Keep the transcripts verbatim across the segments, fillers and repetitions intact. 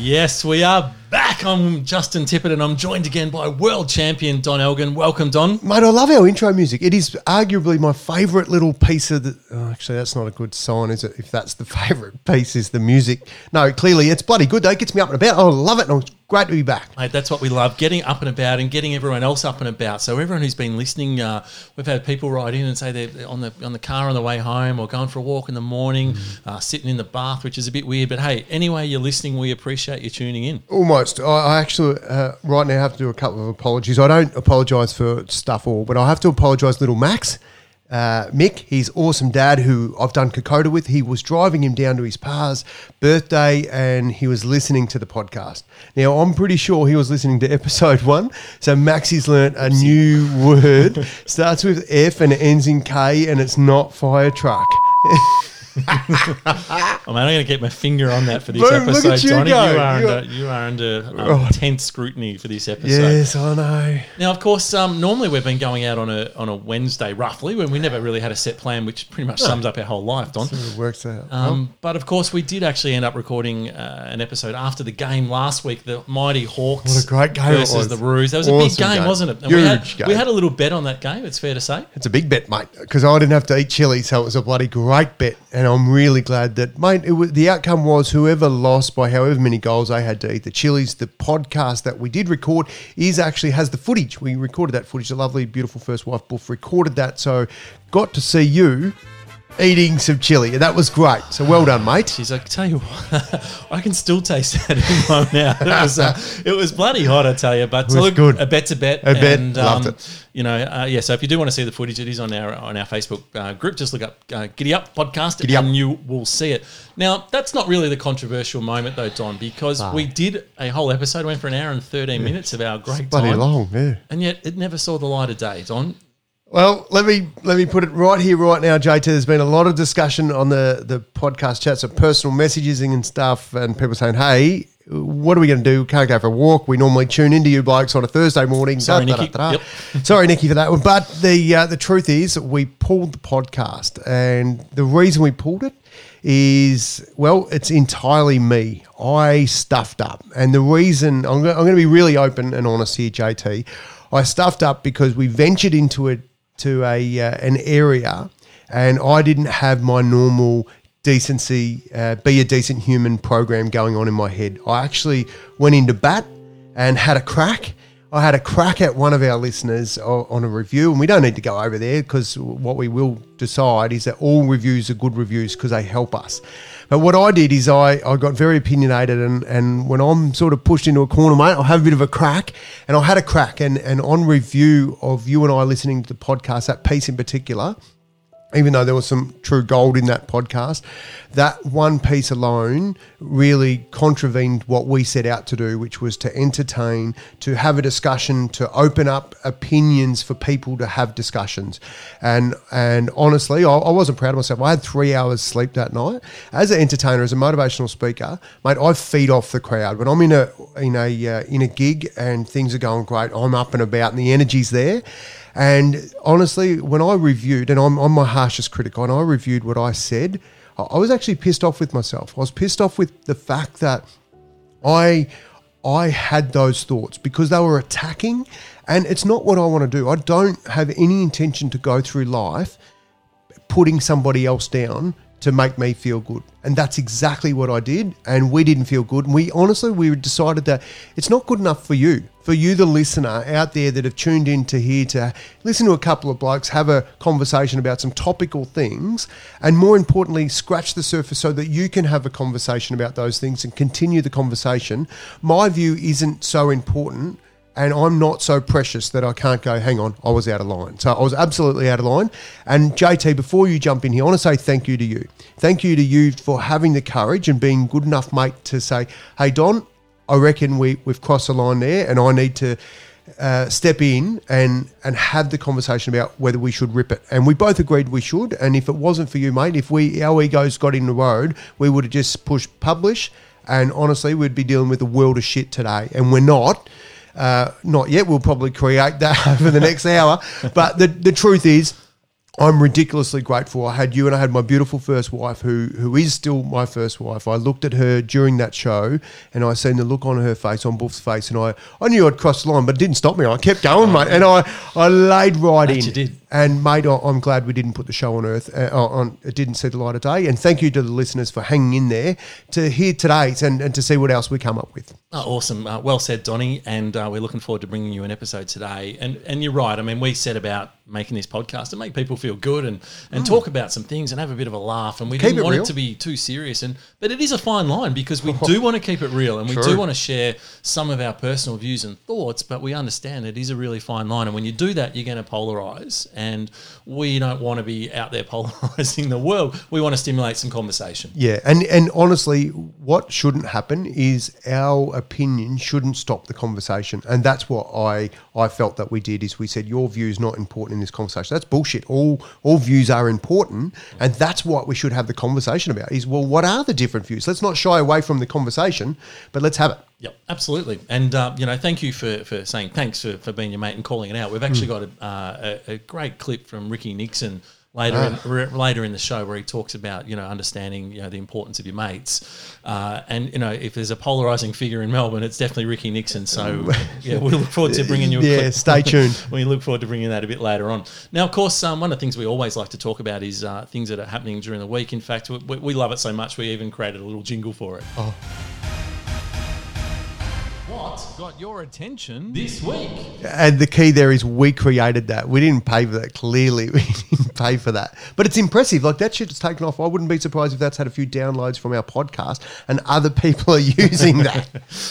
Yes, we are back. I'm Justin Tippett and I'm joined again by world champion Don Elgin. Welcome, Don. Mate, I love our intro music. It is arguably my favourite little piece of the... Oh, actually, that's not a good sign, is it? If that's the favourite piece is the music. No, clearly it's bloody good, though. It gets me up and about. I love it and it's great to be back. Mate, that's what we love, getting up and about and getting everyone else up and about. So everyone who's been listening, uh, we've had people write in and say they're on the on the car on the way home or going for a walk in the morning, mm. uh, sitting in the bath, which is a bit weird. But hey, anyway you're listening, we appreciate you tuning in. Almost. I, I actually, uh, right now, have to do a couple of apologies. I don't apologise for stuff all, but I have to apologise little Max. Uh, Mick, his awesome dad who I've done Kokoda with, he was driving him down to his pa's birthday and he was listening to the podcast. Now, I'm pretty sure he was listening to episode one, so Maxie's learnt a new word, starts with F and it ends in K and it's not fire truck. oh, man, I'm going to keep my finger on that for this Boom, episode, look at you Donnie. go. You are You're... under, you are under um, oh. intense scrutiny for this episode. Yes, I know. Now, of course, um, normally we've been going out on a on a Wednesday, roughly, when we never really had a set plan, which pretty much no. sums up our whole life, Don. Sort of works out. Um, oh. But, of course, we did actually end up recording uh, an episode after the game last week, the Mighty Hawks what a great game versus it was. the Roos. That was awesome a big game, game. wasn't it? And Huge we had, game. We had a little bet on that game, it's fair to say. It's a big bet, mate, because I didn't have to eat chili, so it was a bloody great bet, and I'm really glad that, mate, it was, the outcome was whoever lost by however many goals they had to eat the chilies. The podcast that we did record is actually has the footage. We recorded that footage. The lovely, beautiful first wife, Buff, recorded that, so got to see you eating some chili. That was great. So well done, mate. Jeez, I tell you what, I can still taste that in my mouth. It was, uh, it was bloody hot, I tell you. But it was look, good. A bet's a bet. A bet. And, Loved um, it. You know, uh, yeah. So if you do want to see the footage, it is on our on our Facebook uh, group. Just look up uh, Giddy Up Podcast, Giddy and Up. you will see it. Now, that's not really the controversial moment, though, Don, because no. we did a whole episode, went for an hour and thirteen yeah. minutes of our great it's bloody time, long, yeah, and yet it never saw the light of day, Don. Well, let me let me put it right here, right now, J T. There's been a lot of discussion on the, the podcast chats of personal messaging and stuff, and people saying, hey, what are we going to do? Can't go for a walk. We normally tune into you blokes on a Thursday morning. Sorry, da, da, Nikki. da, da. Yep. Sorry, Nikki, for that one. But the, uh, the truth is we pulled the podcast, and the reason we pulled it is, well, it's entirely me. I stuffed up. And the reason, I'm going, I'm going to be really open and honest here, J T. I stuffed up because we ventured into it to a uh, an area and I didn't have my normal decency, uh, be a decent human program going on in my head. I actually went into bat and had a crack. I had a crack at one of our listeners on a review, and we don't need to go over there because what we will decide is that all reviews are good reviews because they help us. But what I did is I, I got very opinionated, and, and when I'm sort of pushed into a corner, mate, I'll have a bit of a crack, and I had a crack. And, and on review of you and I listening to the podcast, that piece in particular, even though there was some true gold in that podcast, that one piece alone really contravened what we set out to do, which was to entertain, to have a discussion, to open up opinions for people to have discussions. And and honestly, I, I wasn't proud of myself. I had three hours sleep that night. As an entertainer, as a motivational speaker, mate, I feed off the crowd. When I'm in a in a uh, in a gig and things are going great, I'm up and about and the energy's there. And honestly, when I reviewed, and I'm, I'm my harshest critic, and I reviewed what I said, I was actually pissed off with myself. I was pissed off with the fact that I I had those thoughts because they were attacking, and it's not what I want to do. I don't have any intention to go through life putting somebody else down to make me feel good. And that's exactly what I did, and we didn't feel good. And we honestly, we decided that it's not good enough for you, for you, the listener out there that have tuned in to here to listen to a couple of blokes have a conversation about some topical things, and more importantly, scratch the surface so that you can have a conversation about those things and continue the conversation. My view isn't so important, and I'm not so precious that I can't go, hang on, I was out of line. So I was absolutely out of line. And J T, before you jump in here, I want to say thank you to you. Thank you to you for having the courage and being good enough, mate, to say, hey, Don, I reckon we, we've crossed the line there, and I need to uh, step in and, and have the conversation about whether we should rip it. And we both agreed we should. And if it wasn't for you, mate, if we our egos got in the road, we would have just pushed publish. And honestly, we'd be dealing with a world of shit today. And we're not. Uh, not yet. We'll probably create that over the next hour. But the, the truth is, I'm ridiculously grateful. I had you and I had my beautiful first wife who who is still my first wife. I looked at her during that show and I seen the look on her face, on Buff's face, and I, I knew I'd crossed the line, but it didn't stop me. I kept going, mate, and I, I laid right Mate, in. you did. And, mate, I- I'm glad we didn't put the show on earth. Uh, on It didn't see the light of day. And thank you to the listeners for hanging in there to hear today and, and to see what else we come up with. Oh, awesome. Uh, well said, Donnie. And uh, we're looking forward to bringing you an episode today. And and you're right. I mean, we set about making this podcast to make people feel good and, and mm. talk about some things and have a bit of a laugh. And we keep didn't it want real. it to be too serious. And But it is a fine line because we do want to keep it real and we True. do want to share some of our personal views and thoughts, but we understand it is a really fine line. And when you do that, you're going to polarize. And we don't want to be out there polarizing the world. We want to stimulate some conversation. Yeah, and, and honestly, what shouldn't happen is our opinion shouldn't stop the conversation. And that's what I, I felt that we did is we said, your view is not important in this conversation. That's bullshit. All all views are important. And that's what we should have the conversation about is, well, what are the different views? Let's not shy away from the conversation, but let's have it. Yep, absolutely. And, uh, you know, thank you for, for saying thanks for, for being your mate and calling it out. We've actually got a, uh, a, a great clip from Ricky Nixon later Ah. in, re- later in the show where he talks about, you know, understanding, you know, the importance of your mates. Uh, and, you know, if there's a polarising figure in Melbourne, it's definitely Ricky Nixon. So, yeah, we look forward to bringing you a Yeah, clip. stay tuned. We look forward to bringing that a bit later on. Now, of course, um, one of the things we always like to talk about is uh, things that are happening during the week. In fact, we, we love it so much we even created a little jingle for it. Oh. What got your attention this week? And the key there is we created that. We didn't pay for that. Clearly, we didn't pay for that. But it's impressive. Like, that shit has taken off. I wouldn't be surprised if that's had a few downloads from our podcast and other people are using that.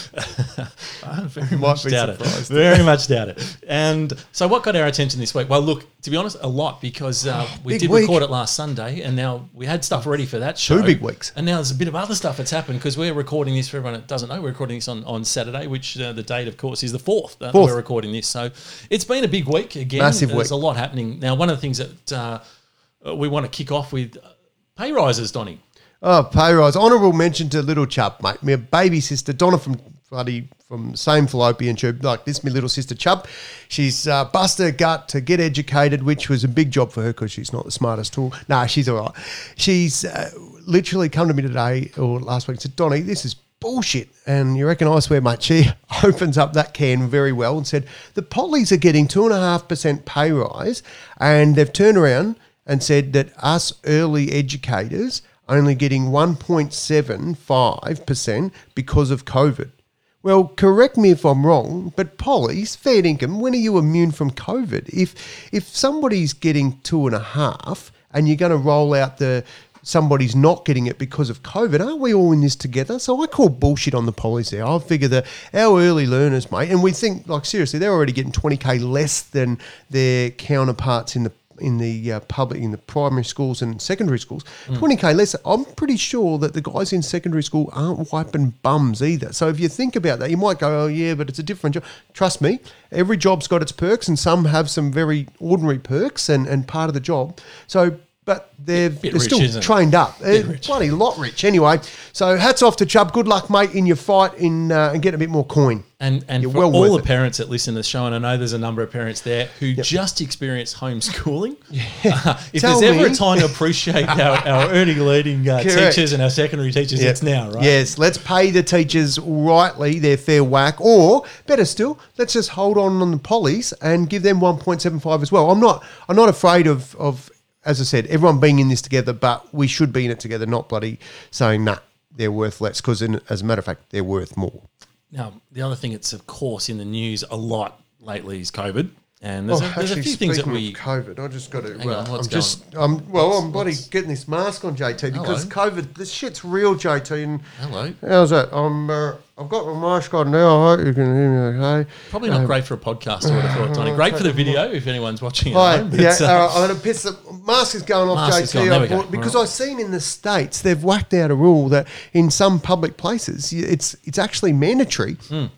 I very Might much be doubt it. surprised. Very much doubt it. And so what got our attention this week? Well, look, to be honest, a lot because uh, we Big did week. record it last Sunday and now we had stuff ready for that show. Two big weeks. And now there's a bit of other stuff that's happened because we're recording this, for everyone that doesn't know, we're recording this on, on Saturday, which uh, the date, of course, is the fourth that Fourth. we're recording this. So it's been a big week again. Massive There's week. a lot happening. Now, one of the things that uh, we want to kick off with, uh, pay rises, Donnie. Oh, pay rise. Honourable mention to little Chubb, mate. My baby sister, Donna from bloody from same fallopian tube, like this, my little sister Chubb. She's uh, bust her gut to get educated, which was a big job for her because she's not the smartest tool. Nah, she's all right. She's uh, literally come to me today or last week and said, Donnie, this is bullshit. And you reckon I swear, mate, she opens up that can very well and said, the Pollies are getting two point five percent pay rise and they've turned around and said that us early educators only getting one point seven five percent because of COVID. Well, correct me if I'm wrong, but Polly's, fair income, when are you immune from COVID? If if somebody's getting two and a half and you're going to roll out the somebody's not getting it because of COVID, aren't we all in this together? So I call bullshit on the Pollies there. I figure that our early learners, mate, and we think, like, seriously, they're already getting twenty K less than their counterparts in the in the uh, public, in the primary schools and secondary schools, mm. twenty K less. I'm pretty sure that the guys in secondary school aren't wiping bums either. So if you think about that, you might go, oh yeah, but it's a different job. Trust me, every job's got its perks and some have some very ordinary perks and, and part of the job. So, but they're, Bit they're rich, still isn't it? trained up. Bit Uh, rich. bloody lot rich. Anyway, so hats off to Chubb. Good luck, mate, in your fight in uh, and get a bit more coin. And and You're for well all worth the it. parents that listen to the show, and I know there's a number of parents there who just experience homeschooling. Uh, if Tell there's ever me. a time to appreciate our, our early leading uh, Correct. teachers and our secondary teachers, Yeah. it's now, right? Yes, let's pay the teachers rightly their fair whack, or better still, let's just hold on on the Pollies and give them one point seven five as well. I'm not, I'm not afraid of, of, as I said, everyone being in this together, but we should be in it together, not bloody saying nah, they're worth less, because as a matter of fact, they're worth more. Now, the other thing that's, of course, in the news a lot lately is COVID. And there's, Oh, a, there's a actually, few things that speaking we... of COVID, I just got to. Hang Well, on, what's I'm just. Um, well, I'm bloody what's- getting this mask on, J T, because Hello. COVID. This shit's real, J T. And Hello. how's that? I'm. Uh, I've got my mask on now. I hope you can hear me. Okay. Probably not great for a podcast, I would have thought, Tony. Great for the video if anyone's watching at Hi, home. but, yeah, uh, all right, I'm going to piss the mask is going off, Mask is J T. gone, there we I go. bought- because All I've seen in the States they've whacked out a rule that in some public places you- it's it's actually mandatory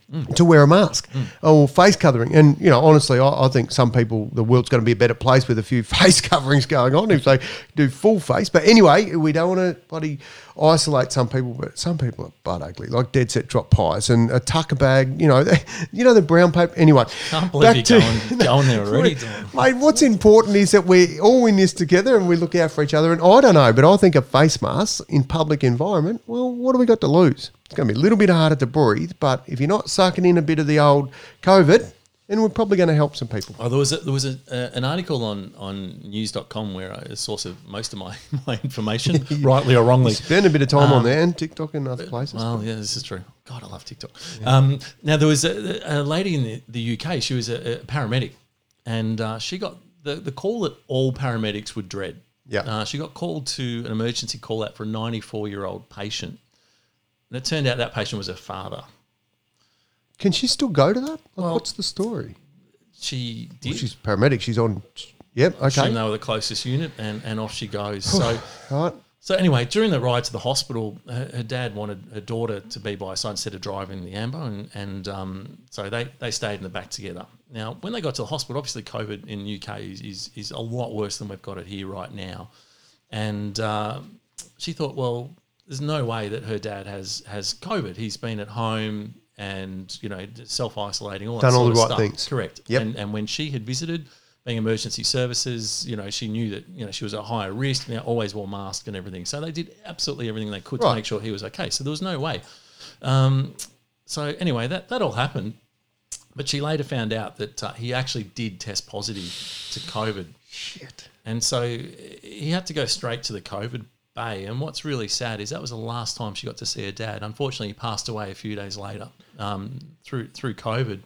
mm. to wear a mask mm. or face covering. And, you know, honestly, I, I think some people, the world's going to be a better place with a few face coverings going on if they do full face. But anyway, we don't want to bloody isolate some people, but some people are butt ugly, like Dead Set Drop pies and a tucker bag, you know, you know, the brown paper. Anyway. Can't believe you're to, going, going there already. Mate, what's important is that we're all in this together and we look out for each other. And I don't know, but I think a face mask in public environment, well, what do we got to lose? It's going to be a little bit harder to breathe, but if you're not sucking in a bit of the old COVID, then we're probably going to help some people. Oh, there was a, there was a, uh, an article on, on news dot com where I, a source of most of my, my information, rightly or wrongly. Spend a bit of time um, on there and TikTok and other places. Well, yeah, this is true. God, I love TikTok. Yeah. Um, now, there was a, a lady in the, the U K. She was a, a paramedic, and uh, she got the, the call that all paramedics would dread. Yeah. Uh, she got called to an emergency call out for a ninety-four-year-old patient. And it turned out that patient was her father. Can she still go to that? Like, well, what's the story? She did. Well, she's a paramedic. She's on. Yep. Okay. She they were the closest unit, and, and off she goes. So, right. So anyway, during the ride to the hospital, her, her dad wanted her daughter to be by her side instead of driving the Ambo, and, and um, so they, they stayed in the back together. Now, when they got to the hospital, obviously COVID in the U K is, is, is a lot worse than we've got it here right now. And uh, she thought, well, there's no way that her dad has, has COVID. He's been at home and, you know, self-isolating, all that Done sort all the of right stuff. things. Correct. Yep. And, and when she had visited, being emergency services, you know, she knew that, you know, she was at higher risk. Now, always wore masks and everything. So they did absolutely everything they could right. to make sure he was okay. So there was no way. Um, so anyway, that, that all happened. But she later found out that uh, he actually did test positive to COVID. Shit. And so he had to go straight to the COVID bay. And what's really sad is that was the last time she got to see her dad. Unfortunately, he passed away a few days later um, through through COVID.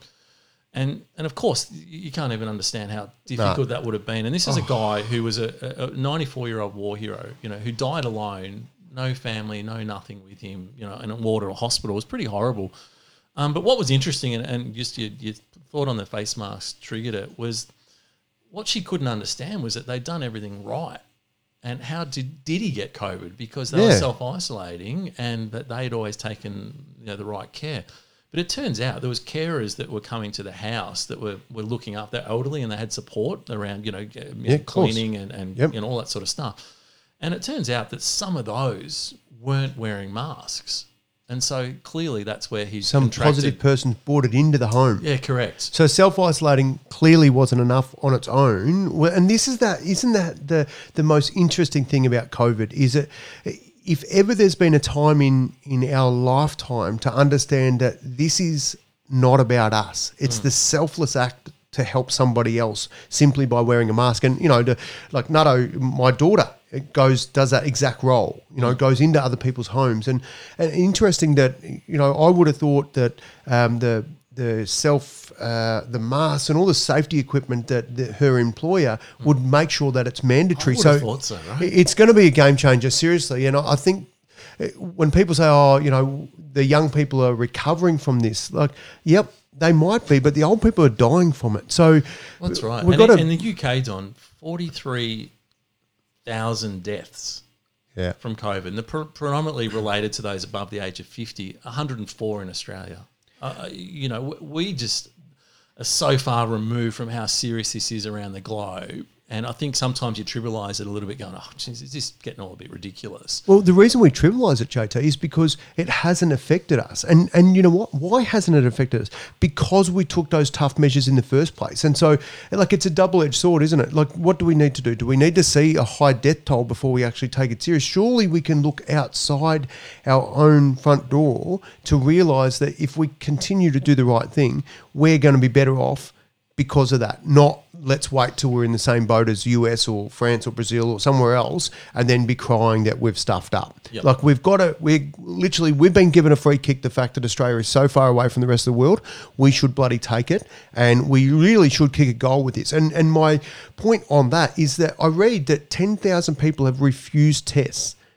And and of course, you can't even understand how difficult no. that would have been. And this is oh. a guy who was a ninety-four-year-old war hero, you know, who died alone, no family, no nothing with him, you know, in a ward or a hospital. It was pretty horrible. Um, but what was interesting, and, and just your, your thought on the face mask triggered it, was what she couldn't understand was that they'd done everything right. And how did did he get COVID? Because they yeah. were self-isolating and that they'd always taken, you know, the right care. But it turns out there was carers that were coming to the house that were, were looking up. They're elderly and they had support around, you know, you yeah, know cleaning and, and yep. you know, all that sort of stuff. And it turns out that some of those weren't wearing masks. And so clearly that's where he's Some contracted. positive person brought it into the home. Yeah, correct. So self-isolating clearly wasn't enough on its own. Well, and this is that, isn't that the, the most interesting thing about COVID is that if ever there's been a time in, in our lifetime to understand that this is not about us, it's mm. the selfless act to help somebody else simply by wearing a mask. And, you know, to, like Nutto, my daughter, it goes, does that exact role, you know, goes into other people's homes. And, and interesting that, you know, I would have thought that um, the the self, uh, the masks and all the safety equipment that the, her employer would make sure that it's mandatory. I would so have thought so, right? It's going to be a game changer, seriously. And I, I think when people say, oh, you know, the young people are recovering from this, like, yep, they might be, but the old people are dying from it. So that's right. We've and got in, in the U K, Don, forty-three thousand deaths yeah. from COVID. And they're pre- predominantly related to those above the age of fifty, one hundred four in Australia. Uh, you know, we just are so far removed from how serious this is around the globe. And I think sometimes you trivialise it a little bit going, oh, geez, is this getting all a bit ridiculous? Well, the reason we trivialise it, J T, is because it hasn't affected us. And and you know what? Why hasn't it affected us? Because we took those tough measures in the first place. And so, like, it's a double-edged sword, isn't it? Like, what do we need to do? Do we need to see a high death toll before we actually take it serious? Surely we can look outside our own front door to realise that if we continue to do the right thing, we're going to be better off because of that, not let's wait till we're in the same boat as U S or France or Brazil or somewhere else and then be crying that we've stuffed up. Yep. Like we've got to, we're literally, we've been given a free kick, the fact that Australia is so far away from the rest of the world, we should bloody take it and we really should kick a goal with this. And and my point on that is that I read that ten thousand people have refused tests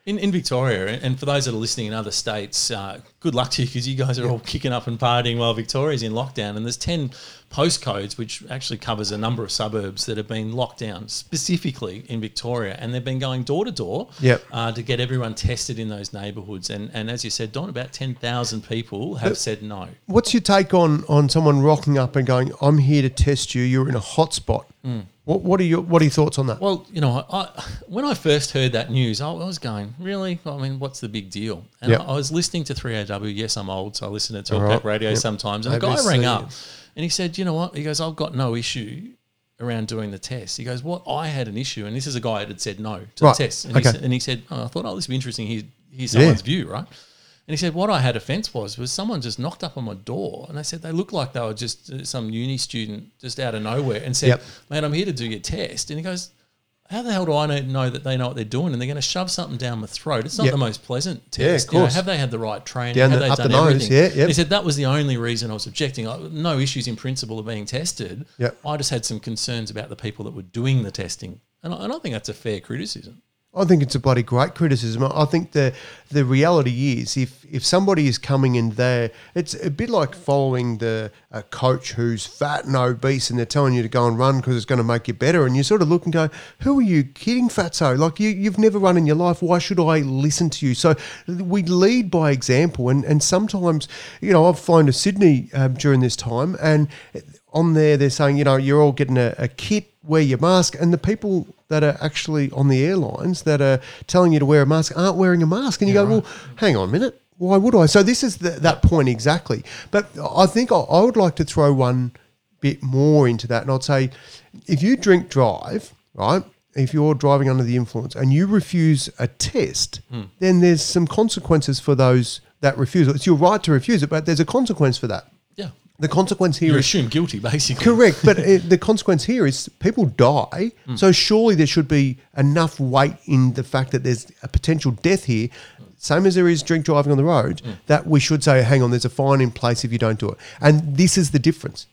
In, in Victoria, and for those that are listening in other states, uh, good luck to you because you guys are all kicking up and partying while Victoria's in lockdown. And there's ten postcodes, which actually covers a number of suburbs that have been locked down specifically in Victoria. And they've been going door to door Yep. uh, to get everyone tested in those neighbourhoods. And, and as you said, Don, about ten thousand people have But- said no. What's your take on on someone rocking up and going, "I'm here to test you. You're in a hot spot." What what are your what are your thoughts on that? Well, you know, I, when I first heard that news, I was going, really? I mean, what's the big deal? And Yep. I, I was listening to three A W. Yes, I'm old, so I listen to Talk All right. Back Radio Yep. sometimes. And the A B guy C, rang yeah. up and he said, you know what? He goes, I've got no issue around doing the test. He goes, what? I had an issue. And this is a guy that had said no to Right. the test. And, Okay. he said, and he said, oh, I thought, oh, this would be interesting. Here's, here's someone's view, right? And he said, what I had offence was, was someone just knocked up on my door and they said they looked like they were just uh, some uni student just out of nowhere and said, Yep. mate, I'm here to do your test. And he goes, how the hell do I know, know that they know what they're doing and they're going to shove something down my throat? It's not Yep. the most pleasant Yeah, of test. You know, course. have they had the right training? Down have the- they up done the nose, everything? yeah, yep. He said that was the only reason I was objecting. I, no issues in principle of being tested. Yep. I just had some concerns about the people that were doing the testing. And I, and I think that's a fair criticism. I think it's a bloody great criticism. I think the the reality is if if somebody is coming in there, it's a bit like following the a coach who's fat and obese and they're telling you to go and run because it's going to make you better, and you sort of look and go, "Who are you kidding, fatso? Like you you've never run in your life. Why should I listen to you?" So we lead by example, and and sometimes you know I've flown to Sydney um, during this time, and on there they're saying you know you're all getting a, a kit. Wear your mask, and the people that are actually on the airlines that are telling you to wear a mask aren't wearing a mask, and you Yeah, go, right. well, hang on a minute, why would I? So this is the, that point exactly. But I think I, I would like to throw one bit more into that, and I'd say, if you drink drive, right, if you're driving under the influence and you refuse a test, Hmm. then there's some consequences for those that refusal. It's your right to refuse it, but there's a consequence for that. Yeah. The consequence here You're is assumed guilty, basically. correct, but it, the consequence here is people die. So surely there should be enough weight in the fact that there's a potential death here, same as there is drink driving on the road, that we should say, hang on, there's a fine in place if you don't do it. And this is the difference.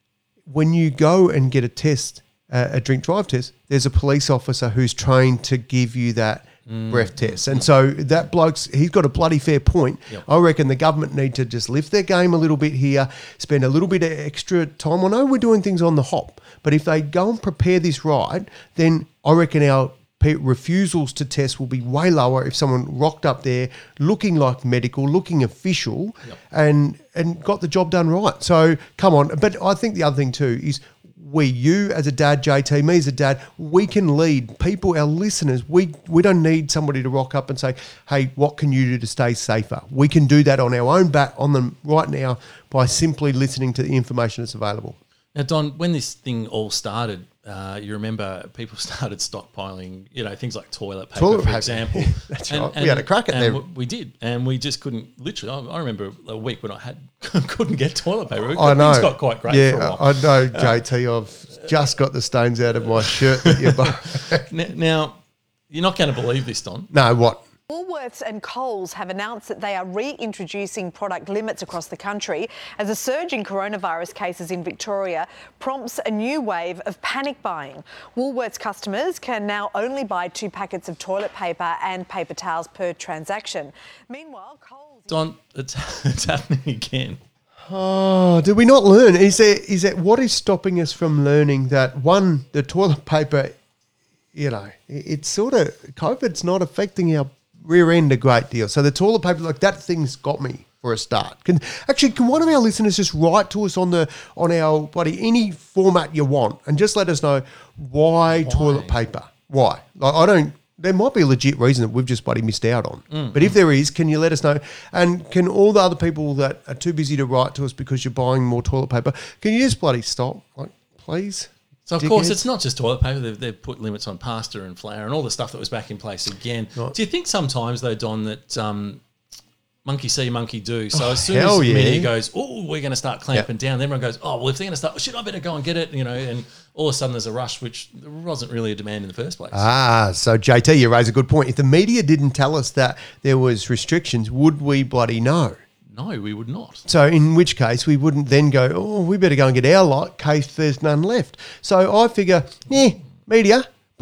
When you go and get a test, uh, a drink drive test, there's a police officer who's trained to give you that breath test. And so that bloke's, he's got a bloody fair point. Yep. I reckon the government need to just lift their game a little bit here, spend a little bit of extra time. I know we're doing things on the hop, but if they go and prepare this right, then I reckon our pe- refusals to test will be way lower if someone rocked up there looking like medical, looking official, Yep. and and got the job done right. So come on. But I think the other thing too is we, you as a dad, J T, me as a dad, we can lead people, our listeners. We we don't need somebody to rock up and say, hey, what can you do to stay safer? We can do that on our own bat on them right now by simply listening to the information that's available. Now, Don, when this thing all started, uh, you remember people started stockpiling, you know, things like toilet paper, Toilet for paper. example. That's right. We had a crack at and them. w- We did, and we just couldn't. Literally, I, I remember a week when I had couldn't get toilet paper. I know. Things got quite great yeah, for a while. I know, J T. I've just got the stains out of my shirt that you bought. N- Now, you're not going to believe this, Don. No, what? Woolworths and Coles have announced that they are reintroducing product limits across the country as a surge in coronavirus cases in Victoria prompts a new wave of panic buying. Woolworths customers can now only buy two packets of toilet paper and paper towels per transaction. Meanwhile, Coles... Don, it's, it's happening again. Oh, did we not learn? Is there is that what is stopping us from learning that one, the toilet paper, you know, it- it's sort of COVID's not affecting our rear end a great deal. So the toilet paper, like that thing's got me for a start. Can actually can one of our listeners just write to us on the on our bloody any format you want and just let us know why, toilet paper? Why? Like I don't. There might be a legit reason that we've just bloody missed out on. Mm, but if there is, can you let us know? And can all the other people that are too busy to write to us because you're buying more toilet paper, can you just bloody stop? Like, please? So, of course, Dickheads. it's not just toilet paper. They've, they've put limits on pasta and flour and all the stuff that was back in place again. Right. Do you think sometimes, though, Don, that um, monkey see, monkey do? So Oh, as soon hell as the yeah. media goes, oh, we're going to start clamping Yep. down, then everyone goes, oh, well, if they're going to start, shit, I better go and get it, you know, and all of a sudden there's a rush, which there wasn't really a demand in the first place. Ah, so J T, you raise a good point. If the media didn't tell us that there was restrictions, would we bloody know? No, we would not. So in which case we wouldn't then go, oh, we better go and get our lot in case there's none left. So I figure, yeah, media,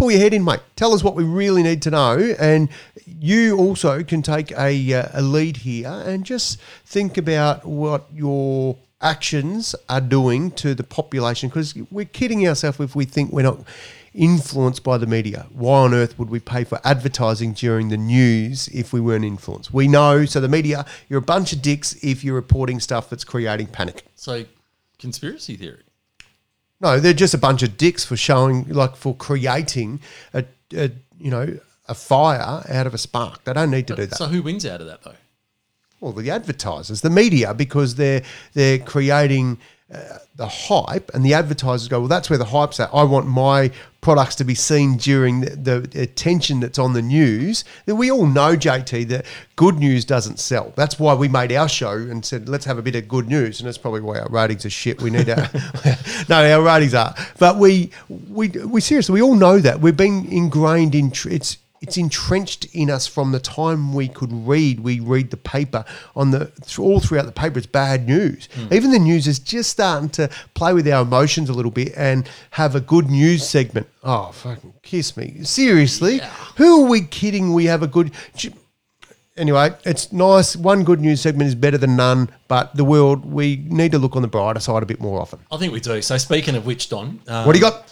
pull your head in, mate. Tell us what we really need to know. And you also can take a, uh, a lead here and just think about what your actions are doing to the population, because we're kidding ourselves if we think we're not influenced by the media. Why on earth would we pay for advertising during the news if we weren't influenced? We know, so the media, you're a bunch of dicks if you're reporting stuff that's creating panic. So, conspiracy theory. No, they're just a bunch of dicks for showing, like for creating a, a you know, a fire out of a spark. They don't need to But, do that. So who wins out of that though? Well, the advertisers, the media, because they're they're creating uh, the hype, and the advertisers go, well, that's where the hype's at. I want my products to be seen during the, the attention that's on the news. And we all know, J T, that good news doesn't sell. That's why we made our show and said, let's have a bit of good news. And that's probably why our ratings are shit. We need our no, our ratings are. But we we we seriously, we all know that we've been ingrained in tr- it's. It's entrenched in us from the time we could read. We read the paper on the all throughout the paper. It's bad news. Mm. Even the news is just starting to play with our emotions a little bit and have a good news segment. Oh, fucking kiss me! Seriously, yeah. Who are we kidding? We have a good. Anyway, it's nice. One good news segment is better than none. But the world, we need to look on the brighter side a bit more often. I think we do. So speaking of which, Don, um, what do you got?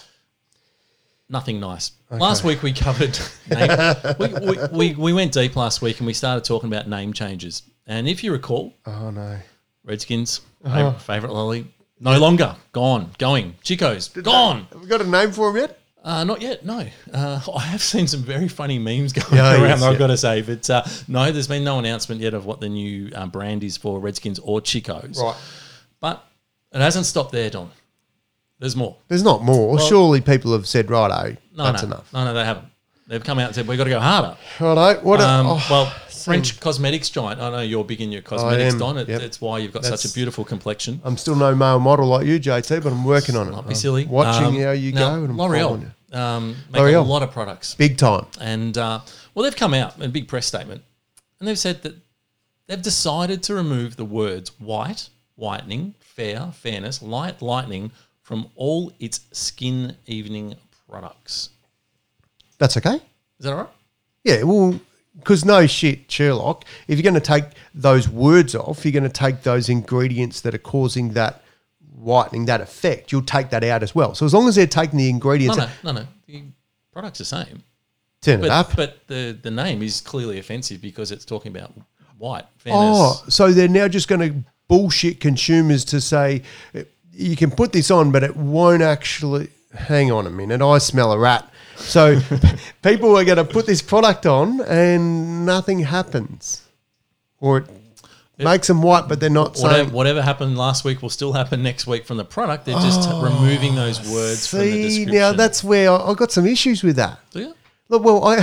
Nothing nice. Okay. Last week we covered name. we, we, we, we went deep last week and we started talking about name changes. And if you recall, oh no, Redskins, uh-huh. favourite, favourite lolly, no longer, gone, going. Chicos, Did gone. They, have we got a name for them yet? Uh, not yet, no. Uh, I have seen some very funny memes going yeah, around, yes, I've yeah. got to say. But uh, no, there's been no announcement yet of what the new uh, brand is for Redskins or Chicos. Right. But it hasn't stopped there, Don. There's more. There's not more. Well, surely people have said, righto, no, that's no, enough. No, no, they haven't. They've come out and said, we've got to go harder. Righto. What um, a, oh, well, French cosmetics giant. I know you're big in your cosmetics, Don. It, yep. It's why you've got That's, such a beautiful complexion. I'm still no male model like you, J T, but I'm working on it. Not be silly. I'm watching um, how you now, go. And I'm L'Oreal um, make L'Oreal. a lot of products. Big time. And, uh, well, they've come out in a big press statement and they've said that they've decided to remove the words white, whitening, fair, fairness, light, lightning from all its skin evening products. That's okay. Is that all right? Yeah, well, because no shit, Sherlock, if you're going to take those words off, you're going to take those ingredients that are causing that whitening, that effect, you'll take that out as well. So as long as they're taking the ingredients No, out. no, no, no. The product's the same. Turn but, it up. But the, the name is clearly offensive because it's talking about white, fairness. Oh, so they're now just going to bullshit consumers to say, you can put this on, but it won't actually. Hang on a minute, I smell a rat. So people are going to put this product on and nothing happens. Or it, it makes them white, but they're not whatever, saying. Whatever happened last week will still happen next week from the product. They're just Oh, removing those words see, from the description. now that's where I, I got some issues with that. Do you? Look, well, I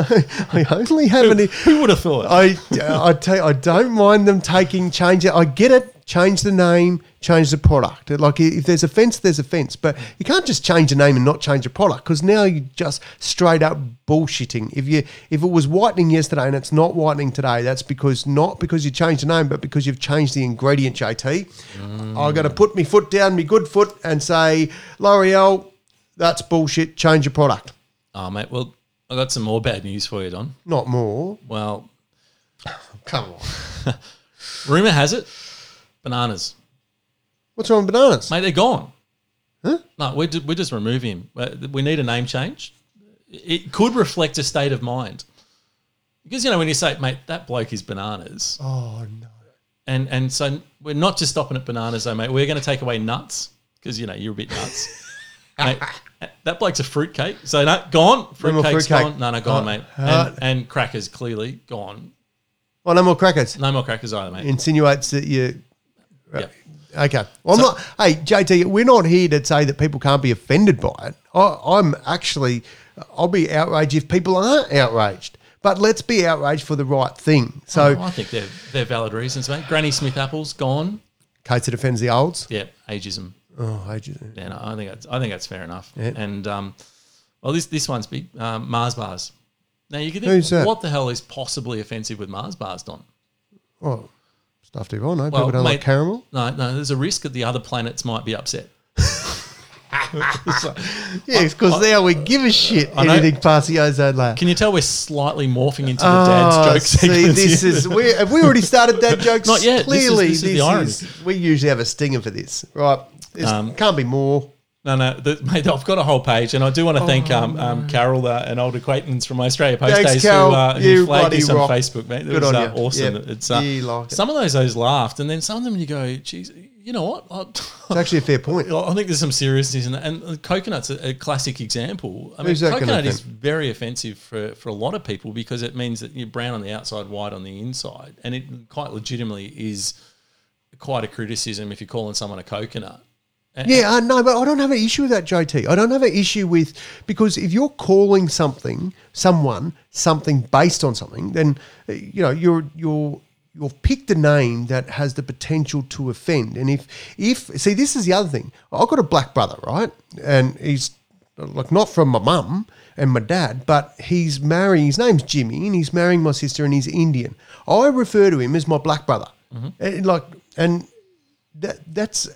I only have any. Who would have thought? I I tell you, I don't mind them taking change it. I get it. Change the name, change the product. Like if there's offence, there's offence. But you can't just change the name and not change the product because now you're just straight up bullshitting. If you if it was whitening yesterday and it's not whitening today, that's because not because you changed the name, but because you've changed the ingredient, J T. Mm. I've got to put my foot down, my good foot, and say, L'Oreal, that's bullshit. Change your product. Oh, mate, well, I got some more bad news for you, Don. Not more. Well, come on. Rumour has it, bananas. What's wrong with bananas? Mate, they're gone. Huh? No, we're, we're just removing him. We need a name change. It could reflect a state of mind. Because, you know, when you say, mate, that bloke is bananas. Oh, no. And and so we're not just stopping at bananas, though, mate. We're going to take away nuts because, you know, you're a bit nuts. Mate, that bloke's a fruitcake. So, no, gone. Fruitcake's fruitcake. gone. No, no, gone, Oh, mate. uh, And, and crackers, clearly, gone. Oh, no more crackers. No more crackers either, mate. Insinuates that you. Yep. Okay. Well, I'm So- not. Hey, J T, we're not here to say that people can't be offended by it. I, I'm actually. I'll be outraged if people aren't outraged. But let's be outraged for the right thing. So, Oh, I think they're, they're valid reasons, mate. Granny Smith apples, gone. Kate that offends the olds. Yeah, ageism. Oh, ages. Yeah, no, I think that's I think that's fair enough. Yeah. And um, well, this this one's big. Um, Mars bars. Now you can think, Who's that? what the hell is possibly offensive with Mars bars, Don? Oh, stuff do I know. Well, People don't mate, like caramel. No, no. There's a risk that the other planets might be upset. Yeah, because now we give a shit I know. anything past the ozone layer. Can you tell we're slightly morphing into the dad's Oh, joke see, segment? this here? is we have we already started dad jokes? Not yet. This is- Clearly, this is the irony. we usually have a stinger for this, right? This Um, can't be more. No, no, the, mate, I've got a whole page, and I do want to thank um, um, Carol, uh, an old acquaintance from my Australia Post Thanks, days, Carol. who, uh, You who flagged bloody this on rock. Facebook, mate. It Good was on uh, you. awesome. Yep. It's uh, You like it. some of those those laughed, and then some of them you go, geez, you know what? I, It's actually a fair point. I think there's some seriousness in that. And uh, coconut's a, a classic example. I mean, Who's that gonna coconut is offend? very offensive for, for a lot of people because it means that you're brown on the outside, white on the inside. And it quite legitimately is quite a criticism if you're calling someone a coconut. And- Yeah, uh, no, but I don't have an issue with that, J T. I don't have an issue with because if you're calling something, someone, something based on something, then uh, you know you're you're you've picked a name that has the potential to offend. And if if see, this is the other thing. I've got a black brother, right, and he's like not from my mum and my dad, but he's marrying. His name's Jimmy, and he's marrying my sister, and he's Indian. I refer to him as my black brother, and like, and that that's.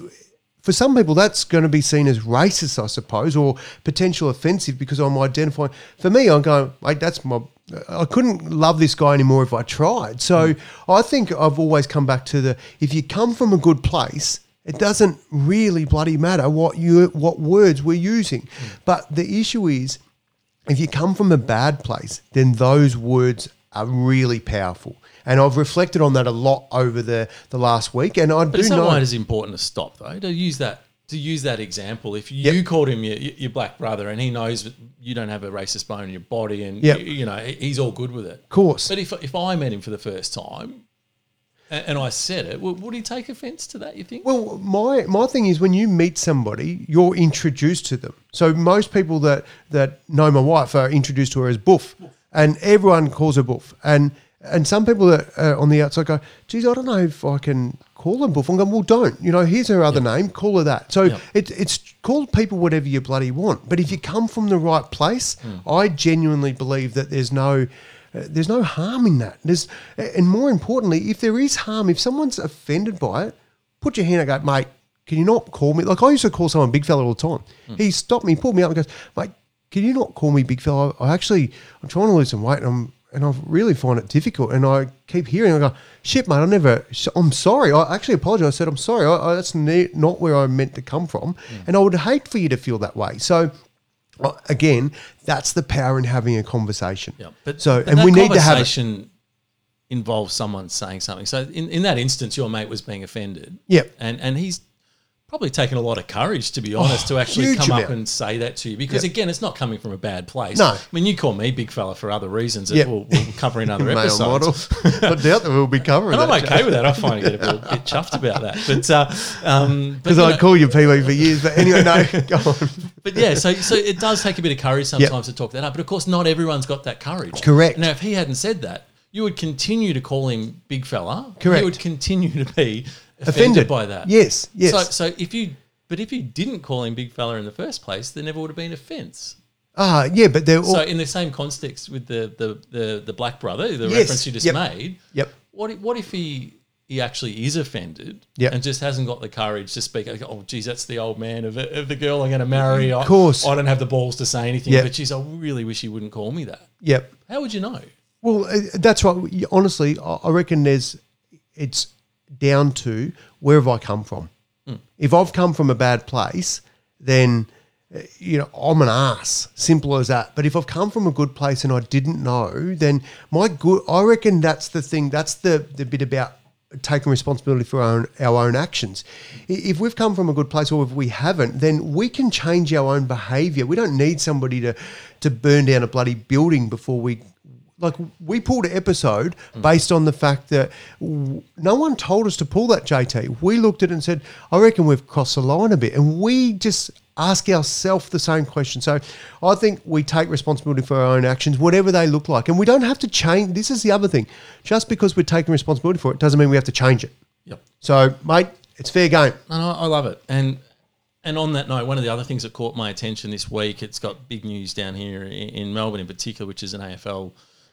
For some people, that's going to be seen as racist, I suppose, or potential offensive because I'm identifying. For me, I'm going, mate, that's my. I couldn't love this guy anymore if I tried. So mm. I think I've always come back to the if you come from a good place, it doesn't really bloody matter what you what words we're using. Mm. But the issue is, if you come from a bad place, then those words are really powerful. And I've reflected on that a lot over the, the last week. And I But do it's not know why it is important to stop, though, to use that to use that example. If you Yep. called him your, your black brother and he knows that you don't have a racist bone in your body and, Yep. you, you know, he's all good with it. Of course. But if, if I met him for the first time and, and I said it, would, would he take offence to that, you think? Well, my my thing is when you meet somebody, you're introduced to them. So most people that, that know my wife are introduced to her as Boof, and everyone calls her Boof. And and some people that are on the outside go, geez, I don't know if I can call them Boof. I'm going, well, don't. You know, here's her other name, call her that. So Yep. it, it's call people whatever you bloody want. But if you come from the right place, I genuinely believe that there's no... Uh, there's no harm in that. There's, and more importantly, if there is harm, if someone's offended by it, put your hand up and go, mate, can you not call me? Like I used to call someone big fella all the time. Mm. He stopped me, pulled me up and goes, mate, can you not call me big fella? I, I actually, I'm trying to lose some weight and, I'm, and I really find it difficult. And I keep hearing, I go, shit, mate, I never, I'm sorry. I actually apologise. I said, I'm sorry. I, I, that's ne- not where I meant to come from. Mm. And I would hate for you to feel that way. So, well, again, that's the power in having a conversation. Yeah, but so but and that we need to have it. conversation involves someone saying something. So in, in that instance, your mate was being offended. Yep. And and he's probably taken a lot of courage, to be honest, Oh, to actually huge come up amount. and say that to you. Because Yep. again, it's not coming from a bad place. No. I mean, you call me big fella for other reasons that Yep. we'll, we'll cover in other Male episodes. model. I doubt that we'll be covering And that. I'm okay with that. I find I get a bit, bit chuffed about that. But uh, um, but, Because you I know, call you Pee Wee for years. But anyway, no, go on. But yeah, so so it does take a bit of courage sometimes to talk that up. But of course, not everyone's got that courage. Correct. Now, if he hadn't said that, you would continue to call him big fella. Correct. You would continue to be offended, Offended by that. Yes, yes. So so if you but if you didn't call him big fella in the first place, there never would have been offence. Ah, yeah, but they're all... So in the same context with the the the, the black brother, the Yes, reference you just yep, made. Yep. What if, what if he he actually is offended Yep. and just hasn't got the courage to speak? Like, oh, geez, that's the old man of, of the girl I'm going to marry. Of course. I, I don't have the balls to say anything, Yep. but geez, I really wish he wouldn't call me that. Yep. How would you know? Well, uh, that's right. Honestly, I I reckon there's it's down to where have I come from. Mm. If I've come from a bad place, then uh, you know I'm an ass. Simple as that. But if I've come from a good place and I didn't know, then my good. I reckon that's the thing. That's the the bit about taking responsibility for our own, our own actions. I- If we've come from a good place or if we haven't, then we can change our own behaviour. We don't need somebody to to burn down a bloody building before we. Like, we pulled an episode based on the fact that w- no one told us to pull that, J T. We looked at it and said, I reckon we've crossed the line a bit. And we just ask ourselves the same question. So I think we take responsibility for our own actions, whatever they look like. And we don't have to change. This is the other thing. Just because we're taking responsibility for it doesn't mean we have to change it. Yep. So, mate, it's fair game. And I, I love it. And and on that note, one of the other things that caught my attention this week, it's got big news down here in, in Melbourne in particular, which is an A F L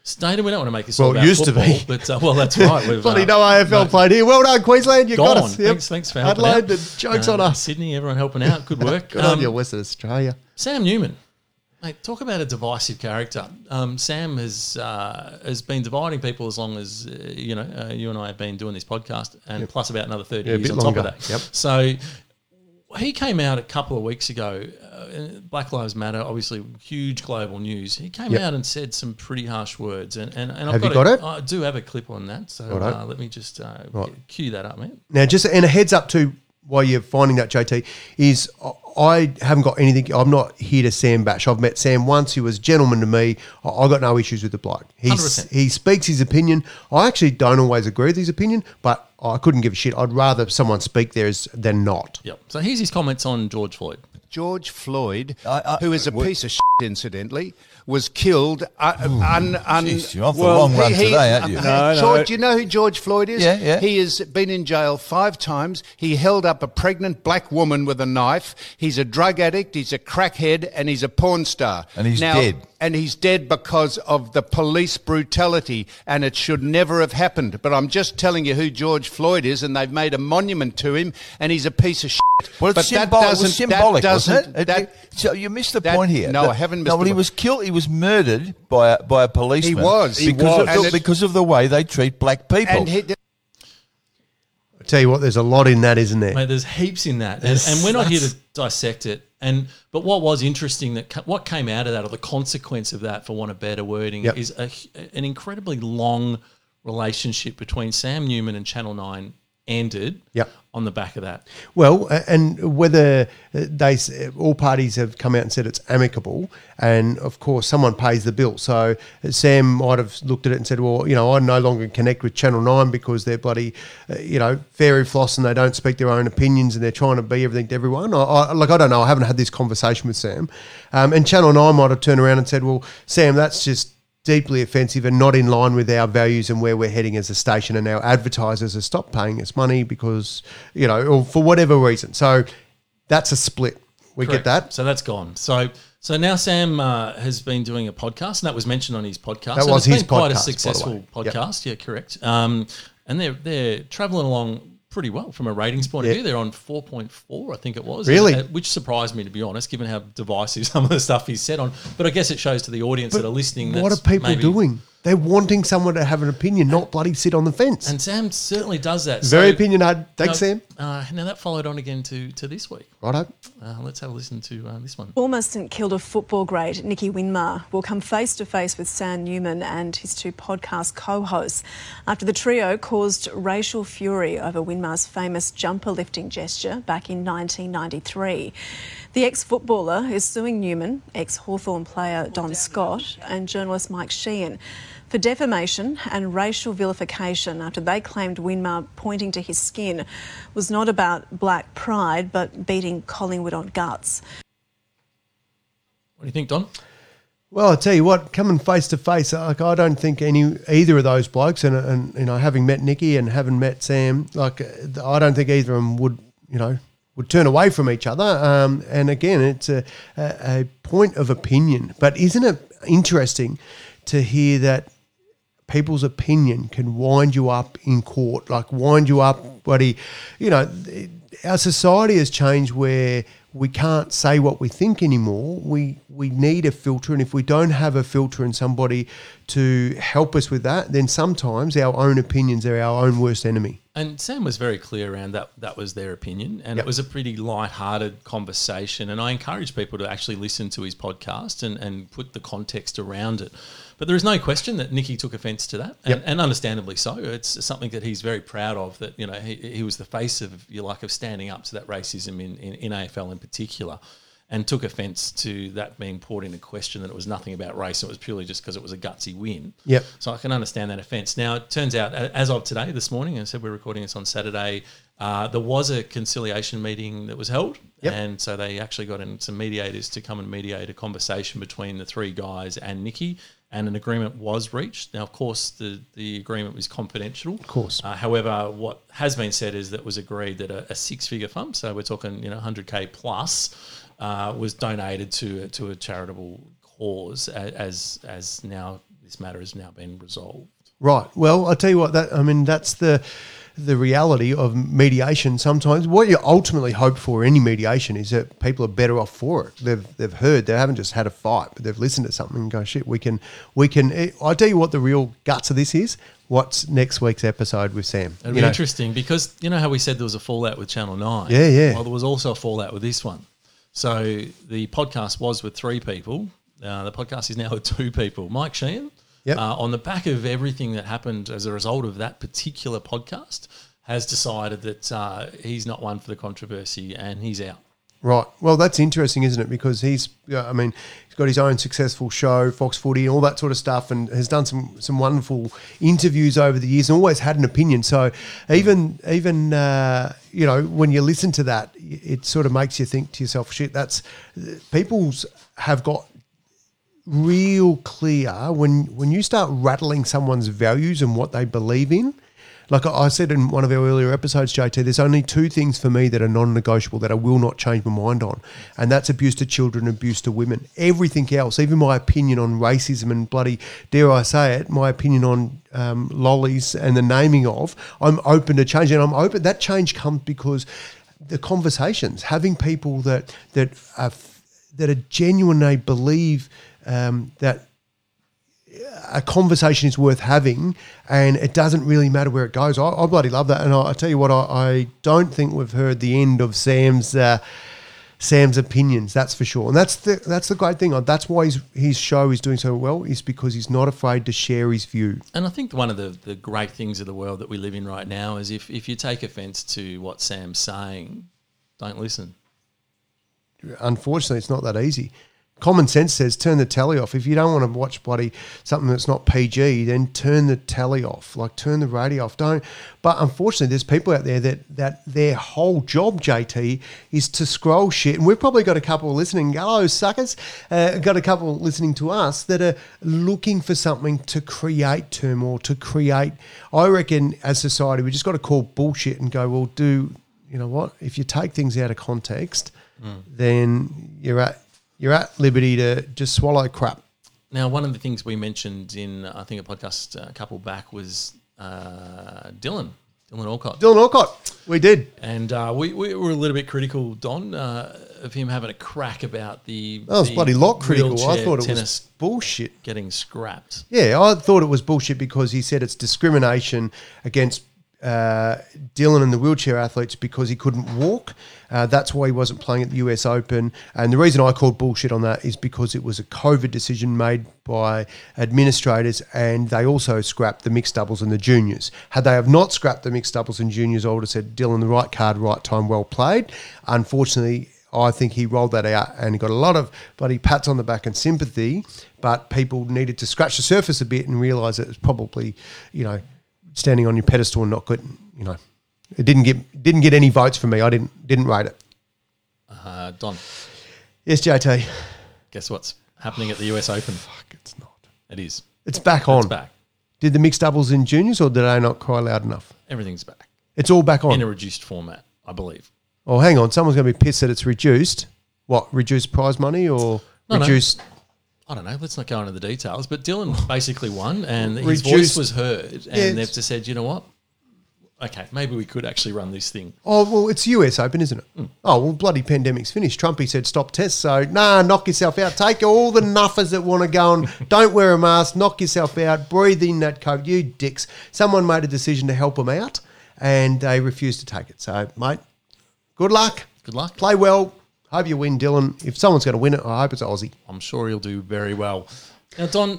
Stadium, we don't want to make this Well, all it about used to football, be. but uh, well, that's right. We've, Bloody uh, no A F L no, played here. Well done, Queensland. You got gone. us. Yep. Thanks, thanks for helping Adelaide, out. the joke's Uh, on us. Sydney, everyone helping out. Good work. Good Um, on you, Western Australia. Sam Newman, mate, talk about a divisive character. Um, Sam has uh, has been dividing people as long as uh, you know uh, you and I have been doing this podcast, and plus about another thirty Yeah, a years bit on longer. top of that. Yep. So he came out a couple of weeks ago. Uh, Black Lives Matter, obviously huge global news. He came Yep. out and said some pretty harsh words, and and, and Have I've you got, got a, it? I do have a clip on that. So Righto. uh, let me just uh, Right. cue that up, mate. Now, just and a heads up to why you're finding that, J T, is I haven't got anything. I'm not here to Sam bash. I've met Sam once. He was a gentleman to me. I, I got no issues with the bloke. He's, one hundred percent. he speaks his opinion. I actually don't always agree with his opinion, but I couldn't give a shit. I'd rather someone speak there as, than not. Yep. So here's his comments on George Floyd. George Floyd, I- I- who is a we- piece of shit, incidentally, was killed. Uh, un, un, Jeez, you're off the long run today, aren't you? uh, No, no. George, do you know who George Floyd is? Yeah, yeah. He has been in jail five times. He held up a pregnant black woman with a knife. He's a drug addict. He's a crackhead, and he's a porn star. And he's now, dead. And he's dead because of the police brutality, and it should never have happened. But I'm just telling you who George Floyd is, and they've made a monument to him, and he's a piece of shit. Well, it's but symbolic. It was that symbolic, doesn't, wasn't it? that, It- so you missed the that- point here. no, That- I haven't missed No, well, the he point. was killed. He was murdered by a, by a policeman. He was. He because was. Of And the, it- because of the way they treat black people. and he, I tell you what, there's a lot in that, isn't there? Mate, there's heaps in that, and, Yes, and we're not here to that's- dissect it. And but what was interesting that ca- what came out of that, or the consequence of that, for want of better wording, Yep. is a, an incredibly long relationship between Sam Newman and Channel Nine ended. Yep. On the back of that. Well, a- and whether they s- all parties have come out and said it's amicable, and of course someone pays the bill. So Sam might have looked at it and said, "Well, you know, I no longer connect with Channel Nine because they're bloody, uh, you know, fairy floss and they don't speak their own opinions and they're trying to be everything to everyone." I, I, like I don't know, I haven't had this conversation with Sam, um, and Channel Nine might have turned around and said, "Well, Sam, that's just deeply offensive and not in line with our values and where we're heading as a station, and our advertisers have stopped paying us money because, you know, or for whatever reason." So that's a split. We Correct. get that. So that's gone. So so now Sam uh, has been doing a podcast, and that was mentioned on his podcast. That and was it's his been quite a podcast, by the successful way. Yep. podcast. Yeah, correct. Um, and they're they're travelling along pretty well from a ratings point of Yeah. view. They're on four point four, I think it was. Really? Uh, which surprised me, to be honest, given how divisive some of the stuff he's said on. But I guess it shows to the audience that are listening. What are that's people maybe- doing? They're wanting someone to have an opinion, not bloody sit on the fence. And Sam certainly does that. Very So- opinionated. Thanks, now, Sam. Uh, now that followed on again to, to this week. Righto. Uh, let's have a listen to uh, this one. Former St Kilda football great Nicky Winmar will come face to face with Sam Newman and his two podcast co-hosts after the trio caused racial fury over Winmar's famous jumper lifting gesture back in nineteen ninety-three. The ex-footballer is suing Newman, ex-Hawthorn player Don Scott and journalist Mike Sheehan for defamation and racial vilification after they claimed Winmar pointing to his skin was not about black pride but beating Collingwood on guts. What do you think, Don? Well, I tell you what, coming face to face, like I don't think any either of those blokes, and and you know, having met Nicky and having met Sam, like uh, I don't think either of them would, you know, would turn away from each other. Um, and again, it's a, a, a point of opinion. But isn't it interesting to hear that people's opinion can wind you up in court, like wind you up, buddy? You know, our society has changed where we can't say what we think anymore. We we need a filter, and if we don't have a filter and somebody to help us with that, then sometimes our own opinions are our own worst enemy. And Sam was very clear around that. That was their opinion, and Yep. it was a pretty light-hearted conversation. And I encourage people to actually listen to his podcast and, and put the context around it. But there is no question that Nicky took offence to that, and, Yep. and understandably so. It's something that he's very proud of. That you know he, he was the face of, if you like, of standing up to that racism in, in, in A F L in particular, and took offence to that being poured into question, that it was nothing about race. It was purely just because it was a gutsy win. Yep. So I can understand that offence. Now, it turns out, a- as of today, this morning, I said we're recording this on Saturday, uh, there was a conciliation meeting that was held. Yep. And so they actually got in some mediators to come and mediate a conversation between the three guys and Nicky, and an agreement was reached. Now, of course, the, the agreement was confidential. Of course. Uh, however, what has been said is that it was agreed that a, a six-figure fund, so we're talking, you know, one hundred K plus, uh, was donated to to a charitable cause, a- as as now this matter has now been resolved. Right. Well, I'll tell you what, that I mean, that's the the reality of mediation sometimes. What you ultimately hope for in any mediation is that people are better off for it. They've they've heard, they haven't just had a fight, but they've listened to something and go, shit, we can, we can, I'll tell you what the real guts of this is. What's next week's episode with Sam? It'll You be know, interesting because you know how we said there was a fallout with Channel nine? Yeah, yeah. Well, there was also a fallout with this one. So the podcast was with three people. Uh, the podcast is now with two people. Mike Sheehan, Yep. uh, on the back of everything that happened as a result of that particular podcast, has decided that uh, he's not one for the controversy and he's out. Right. Well, that's interesting, isn't it? Because he's, uh, I mean, he's got his own successful show, Fox Footy, and all that sort of stuff, and has done some some wonderful interviews over the years, and always had an opinion. So even even uh, you know, when you listen to that, it sort of makes you think to yourself, shit, that's people's have got real clear when when you start rattling someone's values and what they believe in. Like I said in one of our earlier episodes, J T, there's only two things for me that are non-negotiable that I will not change my mind on, and that's abuse to children, abuse to women. Everything else, even my opinion on racism and bloody, dare I say it, my opinion on um, lollies and the naming of, I'm open to change, and I'm open. That change comes because the conversations, having people that that are that are genuine, they believe um, that a conversation is worth having, and it doesn't really matter where it goes. I, I bloody love that, and I, I tell you what, I, I don't think we've heard the end of Sam's uh, Sam's opinions. That's for sure, and that's the that's the great thing. That's why his his show is doing so well, is because he's not afraid to share his view. And I think one of the, the great things of the world that we live in right now is if, if you take offence to what Sam's saying, don't listen. Unfortunately, it's not that easy. Common sense says turn the telly off. If you don't want to watch bloody something that's not P G, then turn the telly off. Like turn the radio off. Don't. But unfortunately, there's people out there that that their whole job, J T, is to scroll shit. And we've probably got a couple listening. Hello, suckers. Uh, got a couple listening to us that are looking for something to create turmoil, to create. I reckon as society, we just got to call bullshit and go, well, do you know what? If you take things out of context, mm. then you're at You're at liberty to just swallow crap. Now, one of the things we mentioned in, I think, a podcast a couple back was uh, Dylan, Dylan Alcott. Dylan Alcott, we did. And uh, we, we were a little bit critical, Don, uh, of him having a crack about the That was the bloody lot critical. I wheelchair thought it tennis was bullshit. getting scrapped. Yeah, I thought it was bullshit because he said it's discrimination against Uh, Dylan and the wheelchair athletes because he couldn't walk. Uh, that's why he wasn't playing at the U S Open. And the reason I called bullshit on that is because it was a COVID decision made by administrators, and they also scrapped the mixed doubles and the juniors. Had they have not scrapped the mixed doubles and juniors, I would have said, Dylan, the right card, right time, well played. Unfortunately, I think he rolled that out and he got a lot of bloody pats on the back and sympathy, but people needed to scratch the surface a bit and realise it was probably, you know, standing on your pedestal and not good, you know, it didn't get didn't get any votes from me. I didn't didn't rate it. Uh, Don. Yes, J T. Guess what's happening at the U S Open? Fuck, it's not. It is. It's back on. It's back. Did the mixed doubles in juniors, or did I not cry loud enough? Everything's back. It's all back on. In a reduced format, I believe. Oh, hang on. Someone's going to be pissed that it's reduced. What, reduced prize money or no, reduced... No. I don't know. Let's not go into the details. But Dylan basically won, and his Reduced. voice was heard. And Yeah, they've just said, you know what? Okay, maybe we could actually run this thing. Oh, well, it's U S Open, isn't it? Mm. Oh, well, bloody pandemic's finished. Trumpy said stop tests. So, nah, knock yourself out. Take all the nuffers that want to go and don't wear a mask. Knock yourself out. Breathe in that coke. You dicks. Someone made a decision to help them out, and they refused to take it. So, mate, good luck. Good luck. Play well. Hope you win, Dylan. If someone's going to win it, I hope it's Aussie. I'm sure he'll do very well. Now, Don,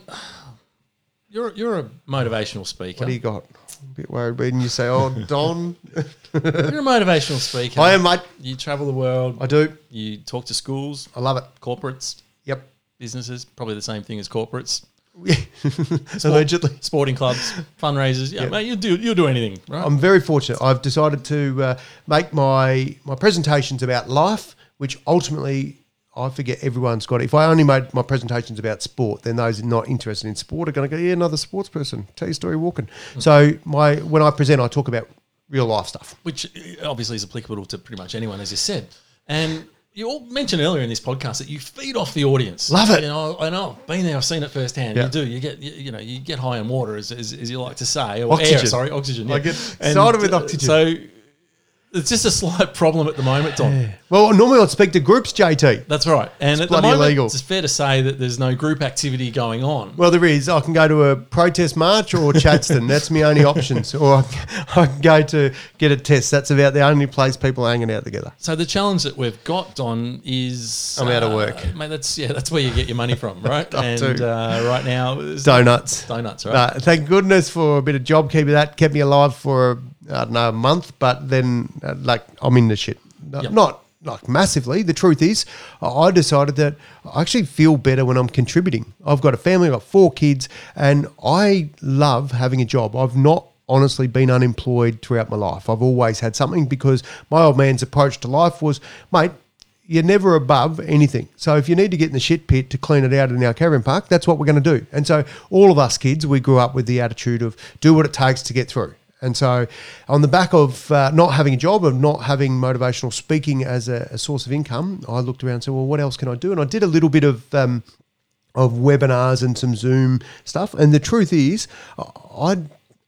you're you're a motivational speaker. What do you got? I'm a bit worried when you say, oh, Don. You're a motivational speaker. I am, mate. You travel the world. I do. You talk to schools. I love it. Corporates. Yep. Businesses. Probably the same thing as corporates. Yeah. Sport, Allegedly. Sporting clubs, fundraisers. Yeah, Yeah. mate, you do you'll do anything, right? I'm very fortunate. I've decided to uh, make my my presentations about life, which ultimately I forget everyone's got it. If I only made my presentations about sport, then those not interested in sport are going to go, yeah, another sports person. Tell your story walking. Mm-hmm. So my when I present, I talk about real life stuff. Which obviously is applicable to pretty much anyone, as you said. And you all mentioned earlier in this podcast that you feed off the audience. Love it. You know, I know. I've been there. I've seen it firsthand. Yeah. You do. You get, you, you know, you get high in water, as, as, as you like to say, or Oxygen. air. Sorry, oxygen. I Yeah. get excited with oxygen. So it's just a slight problem at the moment, Tom. Yeah. Well, normally I'd speak to groups, J T. That's right. And It's at the bloody moment, illegal. it's fair to say that there's no group activity going on. Well, there is. I can go to a protest march or Chadston. That's my only options. Or I can go to get a test. That's about the only place people are hanging out together. So the challenge that we've got, Don, is I'm out of work. Mate, that's yeah, that's where you get your money from, right? Up and to. uh, right now, it's- Donuts. donuts, right? No, thank goodness for a bit of job keeping. That kept me alive for, I don't know, a month. But then, uh, like, I'm in the shit. No- Yep. Not like massively. The truth is, I decided that I actually feel better when I'm contributing. I've got a family, I've got four kids, and I love having a job. I've not honestly been unemployed throughout my life. I've always had something because my old man's approach to life was, mate, you're never above anything. So if you need to get in the shit pit to clean it out in our caravan park, that's what we're going to do. And so all of us kids, we grew up with the attitude of do what it takes to get through. And so on the back of uh, not having a job, of not having motivational speaking as a, a source of income, I looked around and said, well, what else can I do? And I did a little bit of um, of webinars and some Zoom stuff. And the truth is, I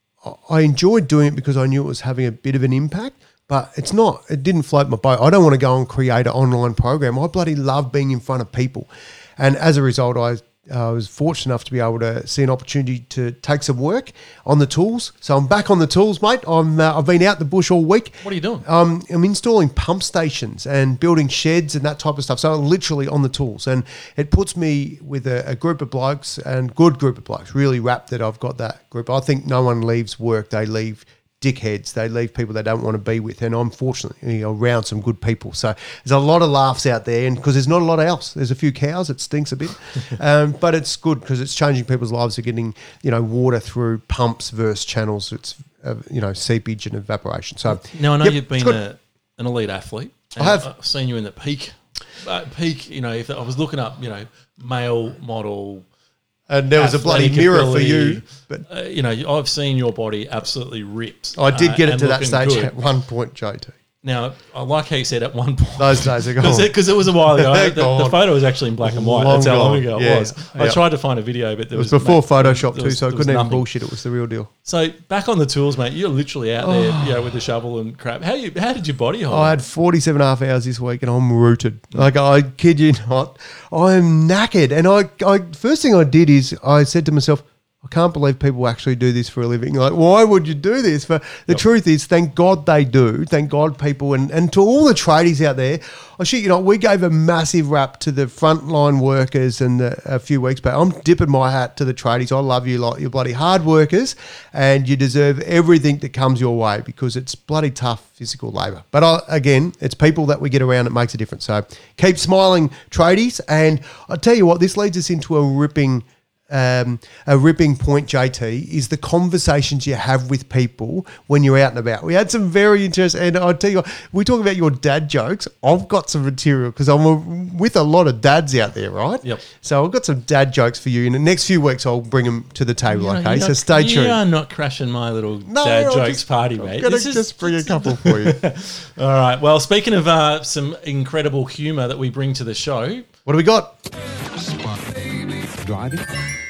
I enjoyed doing it because I knew it was having a bit of an impact. But it's not, it didn't float my boat. I don't want to go and create an online program. I bloody love being in front of people. And as a result, I I was fortunate enough to be able to see an opportunity to take some work on the tools. So I'm back on the tools, mate. I'm, uh, I've been out the bush all week. What are you doing? Um, I'm installing pump stations and building sheds and that type of stuff. So I'm literally on the tools. And it puts me with a, a group of blokes, and good group of blokes, really wrapped that I've got that group. I think no one leaves work. They leave dickheads. They leave people they don't want to be with. And I'm fortunately you know, around some good people. So there's a lot of laughs out there, and because there's not a lot else. There's a few cows. It stinks a bit. um, but it's good because it's changing people's lives. They're getting, you know, water through pumps versus channels. It's, uh, you know, seepage and evaporation. So Now, I know yep, you've it's been good. a, an elite athlete. I have. I've seen you in the peak. Uh, peak, you know, if I was looking up, you know, male model. And there was a bloody athletic mirror ability, for you. But uh, you know, I've seen your body absolutely ripped. I did uh, get it and to that looking stage good. at one point, J T. Now, I like how you said at one point. Those days are gone. Because it, it was a while ago. They're the, the gone. photo was actually in black and white. Long That's how long gone. ago it Yeah. was. I Yeah. tried to find a video, but there It was was before mate, Photoshop there too, was- so I there was couldn't even nothing. bullshit. It was the real deal. So back on the tools, mate. You're literally out there, you know, with the shovel and crap. How you? How did your body hold? I had forty-seven and a half hours this week and I'm rooted. Like, I kid you not. I'm knackered. And I, I first thing I did is I said to myself, I can't believe people actually do this for a living. Like, why would you do this? But the Yep. truth is, thank God they do. Thank God people. And, and to all the tradies out there, I shit, you know, we gave a massive rap to the frontline workers and the, a few weeks back. I'm dipping my hat to the tradies. I love you lot. You're bloody hard workers and you deserve everything that comes your way because it's bloody tough physical labour. But I, again, it's people that we get around that makes a difference. So keep smiling, tradies. And I tell you what, this leads us into a ripping Um, a ripping point, J T, is the conversations you have with people when you're out and about. We had some very interesting, and I'll tell you what, we talk about your dad jokes. I've got some material because I'm a, with a lot of dads out there, right? Yep. So I've got some dad jokes for you. In the next few weeks, I'll bring them to the table, You know, okay? you're So not- stay You tuned. are not crashing my little No, dad I'll jokes just- party, I'm mate. going to This is- just bring a couple for you. All right. Well, speaking of uh, some incredible humour that we bring to the show. What do we got? Driving.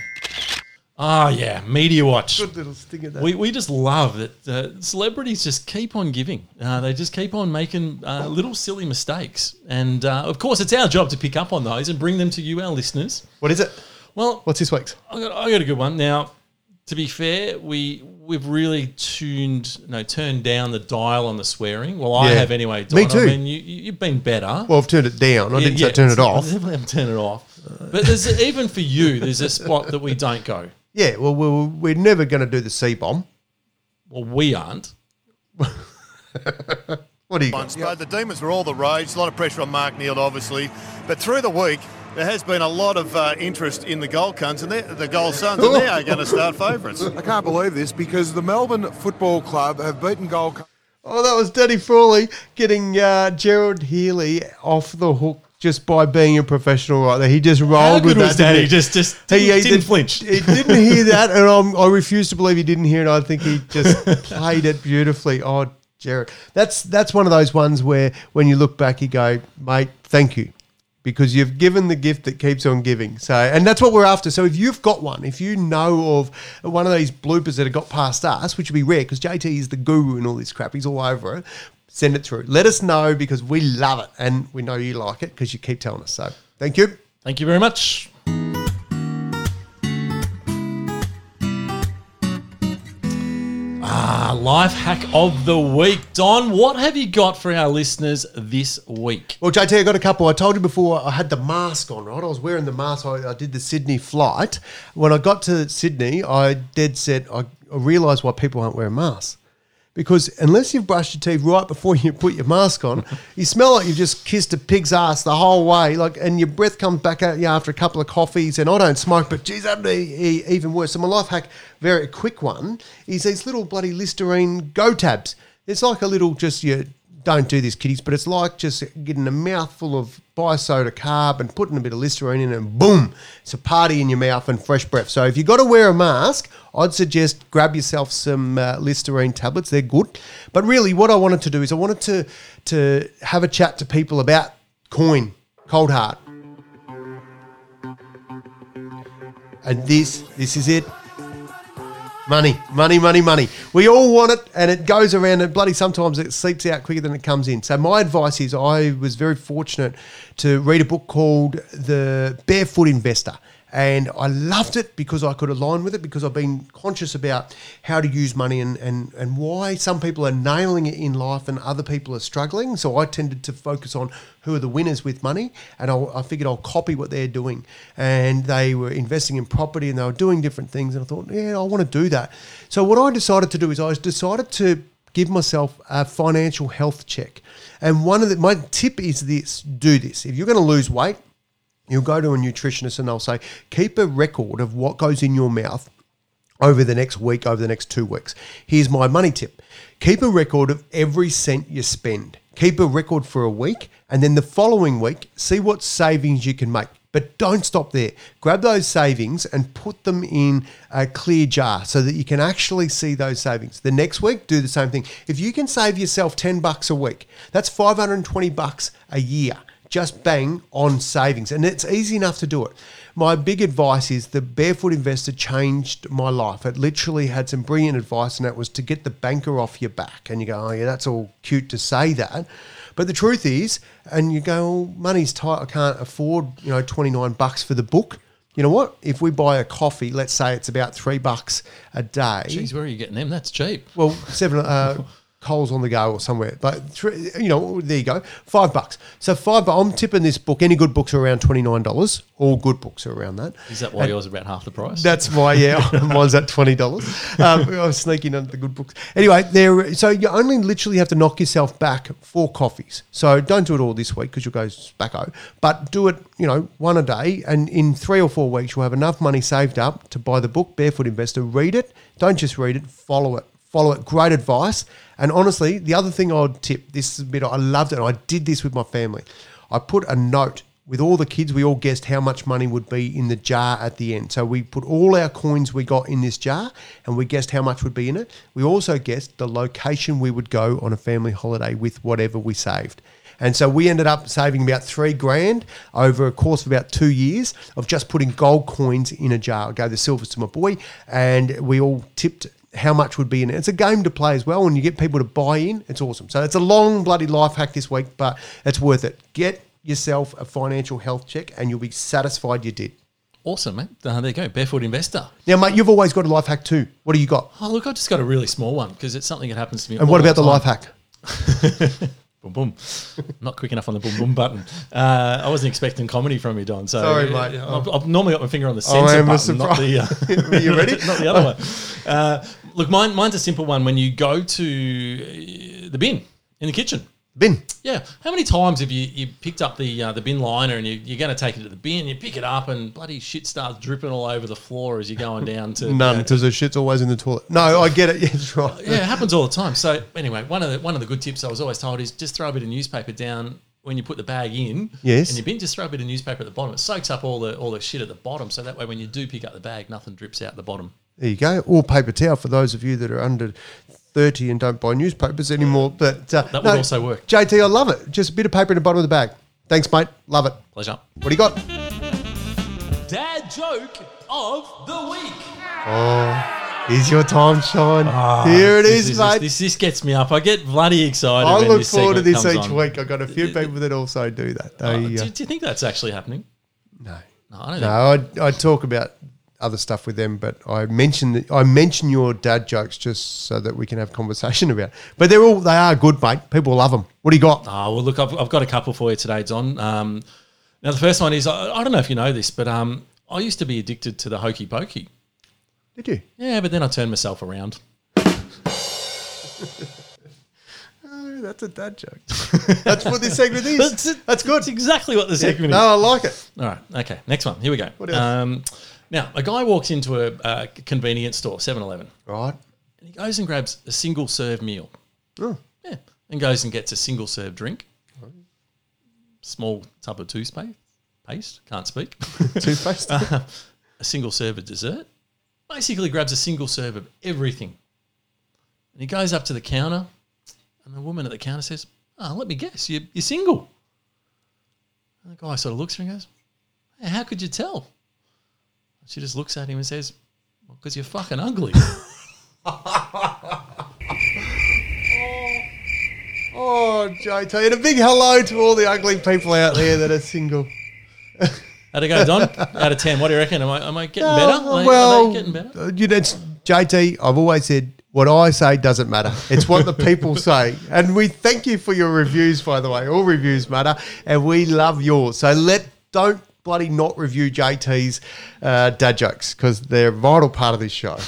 Oh, yeah, Media Watch. Good little sting of that. We, we just love that uh, celebrities just keep on giving. Uh, they just keep on making uh, little silly mistakes. And, uh, of course, it's our job to pick up on those and bring them to you, our listeners. What is it? Well, What's this week's? I got, I got a good one. Now, to be fair, we, we've really tuned, no, turned down the dial on the swearing. Well, I Yeah. have anyway, Me Don. too. I mean, you, you- you've been better. Well, I've turned it down. I Yeah, didn't yeah, say turn it I off. definitely haven't turned it off. But there's even for you, there's a spot that we don't go. Yeah, well, we're, we're never going to do the C-bomb. Well, we aren't. What do you got? Once, but the Demons were all the rage. A lot of pressure on Mark Neeld, obviously. But through the week, there has been a lot of uh, interest in the Gold Suns, and they're- the Gold Suns, and they are going to start favourites. I can't believe this because the Melbourne Football Club have beaten Gold Coast. Oh, that was Danny Frawley getting uh, Gerald Healy off the hook just by being a professional right there. He just rolled How with good that. was didn't Danny? he? Just, just He, didn't, he didn't did- flinch. He didn't hear that, and I'm, I refuse to believe he didn't hear it. I think he just played it beautifully. Oh, Jared. That's that's one of those ones where when you look back, you go, mate, thank you. Because you've given the gift that keeps on giving. So, and that's what we're after. So if you've got one, if you know of one of these bloopers that have got past us, which would be rare because J T is the guru in all this crap, he's all over it, send it through. Let us know because we love it and we know you like it because you keep telling us. So thank you. Thank you very much. Ah, life hack of the week. Don, what have you got for our listeners this week? Well, J T, I got a couple. I told you before I had the mask on, right? I was wearing the mask. I, I did the Sydney flight. When I got to Sydney, I dead set, I, I realised why people aren't wearing masks. Because unless you've brushed your teeth right before you put your mask on, you smell like you've just kissed a pig's ass the whole way, like, and your breath comes back at you after a couple of coffees. And I don't smoke, but geez, that'd be even worse. So my life hack, very quick one, is these little bloody Listerine Go tabs. It's like a little, just you don't do this, kiddies, but it's like just getting a mouthful of bio-soda carb and putting a bit of Listerine in, and boom, it's a party in your mouth and fresh breath. So if you've got to wear a mask, I'd suggest grab yourself some uh, Listerine tablets. They're good. But really what I wanted to do is I wanted to to have a chat to people about coin, cold hard. And this, this is it. Money, money, money, money. We all want it, and it goes around, and bloody sometimes it seeps out quicker than it comes in. So my advice is I was very fortunate to read a book called The Barefoot Investor. And I loved it because I could align with it, because I've been conscious about how to use money and, and, and why some people are nailing it in life and other people are struggling. So I tended to focus on who are the winners with money, and I'll, I figured I'll copy what they're doing. And they were investing in property and they were doing different things, and I thought, yeah, I want to do that. So what I decided to do is I decided to give myself a financial health check. And one of the, my tip is this: do this. If you're going to lose weight, you'll go to a nutritionist and they'll say, keep a record of what goes in your mouth over the next week, over the next two weeks. Here's my money tip. Keep a record of every cent you spend. Keep a record for a week, and then the following week, see what savings you can make. But don't stop there. Grab those savings and put them in a clear jar so that you can actually see those savings. The next week, do the same thing. If you can save yourself ten bucks a week, that's five hundred twenty bucks a year. Just bang on savings. And it's easy enough to do it. My big advice is the Barefoot Investor changed my life. It literally had some brilliant advice, and that was to get the banker off your back. And you go, oh yeah, that's all cute to say that. But the truth is, and you go, oh, money's tight, I can't afford, you know, twenty-nine bucks for the book. You know what? If we buy a coffee, let's say it's about three bucks a day. Jeez, where are you getting them? That's cheap. Well, seven... Uh, Coles on the go or somewhere, but three, you know, there you go, five bucks. So five, but I'm tipping this book. Any good books are around twenty-nine dollars. All good books are around that. Is that why and yours is about half the price? That's why, yeah, mine's at twenty dollars. Um, I was sneaking under the good books. Anyway, there. So you only literally have to knock yourself back four coffees. So don't do it all this week because you'll go spacko, but do it, you know, one a day, and in three or four weeks you'll have enough money saved up to buy the book Barefoot Investor. Read it. Don't just read it. Follow it. Follow it. Great advice. And honestly, the other thing I would tip, this is a bit, I loved it, and I did this with my family. I put a note with all the kids. We all guessed how much money would be in the jar at the end. So we put all our coins we got in this jar, and we guessed how much would be in it. We also guessed the location we would go on a family holiday with whatever we saved. And so we ended up saving about three grand over a course of about two years of just putting gold coins in a jar. I gave the silvers to my boy, and we all tipped how much would be in it. It's a game to play as well. When you get people to buy in, it's awesome. So it's a long bloody life hack this week, but it's worth it. Get yourself a financial health check and you'll be satisfied you did. Awesome, mate. Uh, there you go, Barefoot Investor. Now, mate, you've always got a life hack too. What do you got? Oh, look, I just got a really small one because it's something that happens to me. And what about the, the life hack? Boom, boom. Not quick enough on the boom, boom button. Uh, I wasn't expecting comedy from you, Don. So Sorry, mate. Uh, I've, I've normally got my finger on the censor oh, button, not the... Uh, Are you ready? Not the other one. Uh, look, mine, mine's a simple one. When you go to the bin in the kitchen. Bin. Yeah. How many times have you, you picked up the uh, the bin liner and you, you're going to take it to the bin, you pick it up and bloody shit starts dripping all over the floor as you're going down to... None, because the shit's always in the toilet. No, I get it. Yeah, that's right. Yeah, it happens all the time. So anyway, one of the one of the good tips I was always told is just throw a bit of newspaper down when you put the bag in. Yes. And your bin, just throw a bit of newspaper at the bottom. It soaks up all the all the shit at the bottom, so that way when you do pick up the bag, nothing drips out the bottom. There you go. Or paper towel for those of you that are under thirty and don't buy newspapers anymore. But uh, That would also work. J T, I love it. Just a bit of paper in the bottom of the bag. Thanks, mate. Love it. Pleasure. What do you got? Dad joke of the week. Oh, here's your time, Sean. Oh, Here it this, is, this, mate. This, this gets me up. I get bloody excited. I when look this forward to segment this comes each on. week. I've got a few people that also do that. They, Oh, uh, do, do you think that's actually happening? no. No, I don't No, I, I talk about other stuff with them, but I mention the, I mention your dad jokes just so that we can have conversation about it. But they're all they are good, mate. People love them. What do you got? Oh, well, look, I've, I've got a couple for you today, Don. Um, now, the first one is, I, I don't know if you know this, but um, I used to be addicted to the hokey pokey. Did you? Yeah, but then I turned myself around. Oh, that's a dad joke. That's what this segment is. That's, it. That's good. That's exactly what the segment No, is. I like it. All right, okay, next one. Here we go. What else? Um, now, a guy walks into a, a convenience store, seven eleven, Right. and he goes and grabs a single-serve meal. Oh. Yeah, and goes and gets a single-serve drink, small tub of toothpaste, paste, can't speak, Toothpaste. uh, a single serve of dessert, basically grabs a single serve of everything. And he goes up to the counter, and the woman at the counter says, oh, let me guess, you, you're single. And the guy sort of looks at her and goes, hey, how could you tell? And she just looks at him and says, well, because you're fucking ugly. Oh, J T, and a big hello to all the ugly people out there that are single. How'd it go, Don? Out of ten, what do you reckon? Am I, am I getting Oh, better? Are they- well, are they getting better? uh, you know, it's, J T, I've always said what I say doesn't matter. It's what the people say. And we thank you for your reviews, by the way. All reviews matter, and we love yours. So let don't bloody not review J T's uh, dad jokes because they're a vital part of this show.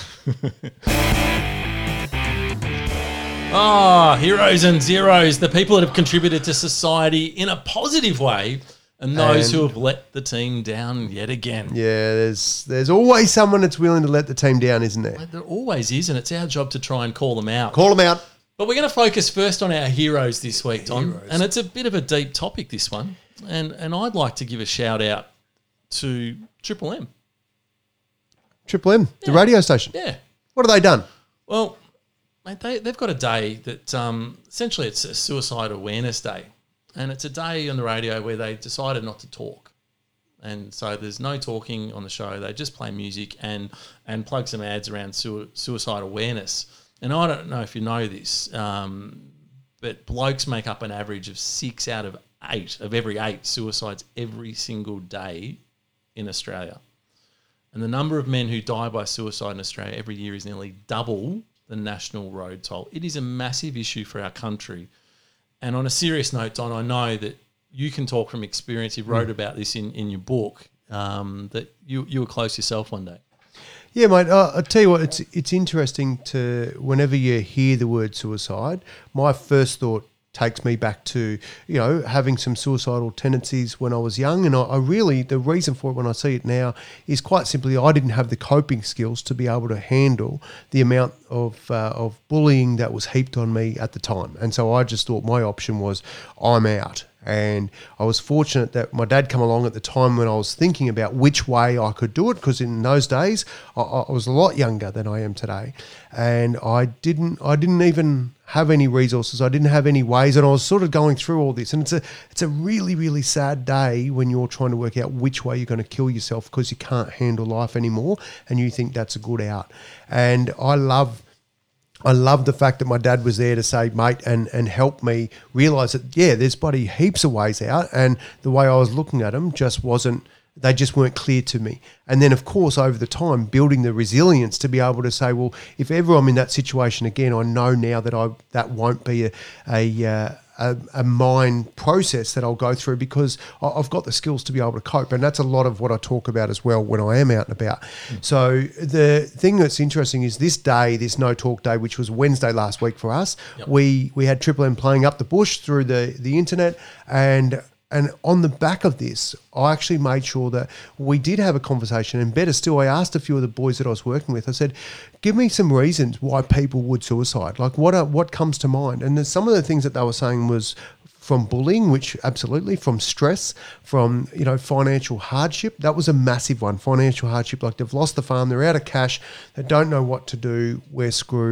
Ah, heroes and zeros, the people that have contributed to society in a positive way, and those And- who have let the team down yet again. Yeah, there's there's always someone that's willing to let the team down, isn't there? There always is, and it's our job to try and call them out. Call them out. But we're going to focus first on our heroes this week, Don, and it's a bit of a deep topic, this one. And and I'd like to give a shout out to Triple M. Triple M, the Yeah. radio station. Yeah. What have they done? Well, mate, they, they've got a day that um, essentially it's a suicide awareness day. And it's a day on the radio where they decided not to talk. And so there's no talking on the show. They just play music and, and plug some ads around su- suicide awareness. And I don't know if you know this, um, but blokes make up an average of six out of eight, of every eight suicides every single day in Australia. And the number of men who die by suicide in Australia every year is nearly double the national road toll. It is a massive issue for our country. And on a serious note, Don, I know that you can talk from experience. You wrote about this in, in your book, um, that you, you were close yourself one day. Yeah, mate. Uh, I'll tell you what. It's it's interesting to whenever you hear the word suicide, my first thought takes me back to, you know, having some suicidal tendencies when I was young. And I, I really, the reason for it when I see it now is quite simply I didn't have the coping skills to be able to handle the amount of uh, of bullying that was heaped on me at the time. And so I just thought my option was I'm out. And I was fortunate that my dad came along at the time when I was thinking about which way I could do it, because in those days I, I was a lot younger than I am today, and I didn't I didn't even have any resources. I didn't have any ways, and I was sort of going through all this. And it's a it's a really really sad day when you're trying to work out which way you're going to kill yourself because you can't handle life anymore, and you think that's a good out. And I love. I love the fact that my dad was there to say, mate, and, and help me realise that, yeah, there's bloody heaps of ways out, and the way I was looking at them just wasn't, they just weren't clear to me. And then, of course, over the time, building the resilience to be able to say, well, if ever I'm in that situation again, I know now that I that won't be a a, uh, a, a mind process that I'll go through because I- I've got the skills to be able to cope. And that's a lot of what I talk about as well when I am out and about. Mm. So the thing that's interesting is this day, this No Talk Day, which was Wednesday last week for us, yep. we we had Triple M playing Up the Bush through the, the internet, and And on the back of this, I actually made sure that we did have a conversation. And better still, I asked a few of the boys that I was working with, I said, give me some reasons why people would suicide. Like what are, what comes to mind? And some of the things that they were saying was from bullying, which absolutely, from stress, from, you know, financial hardship. That was a massive one, financial hardship. Like they've lost the farm, they're out of cash, they don't know what to do, we're screwed.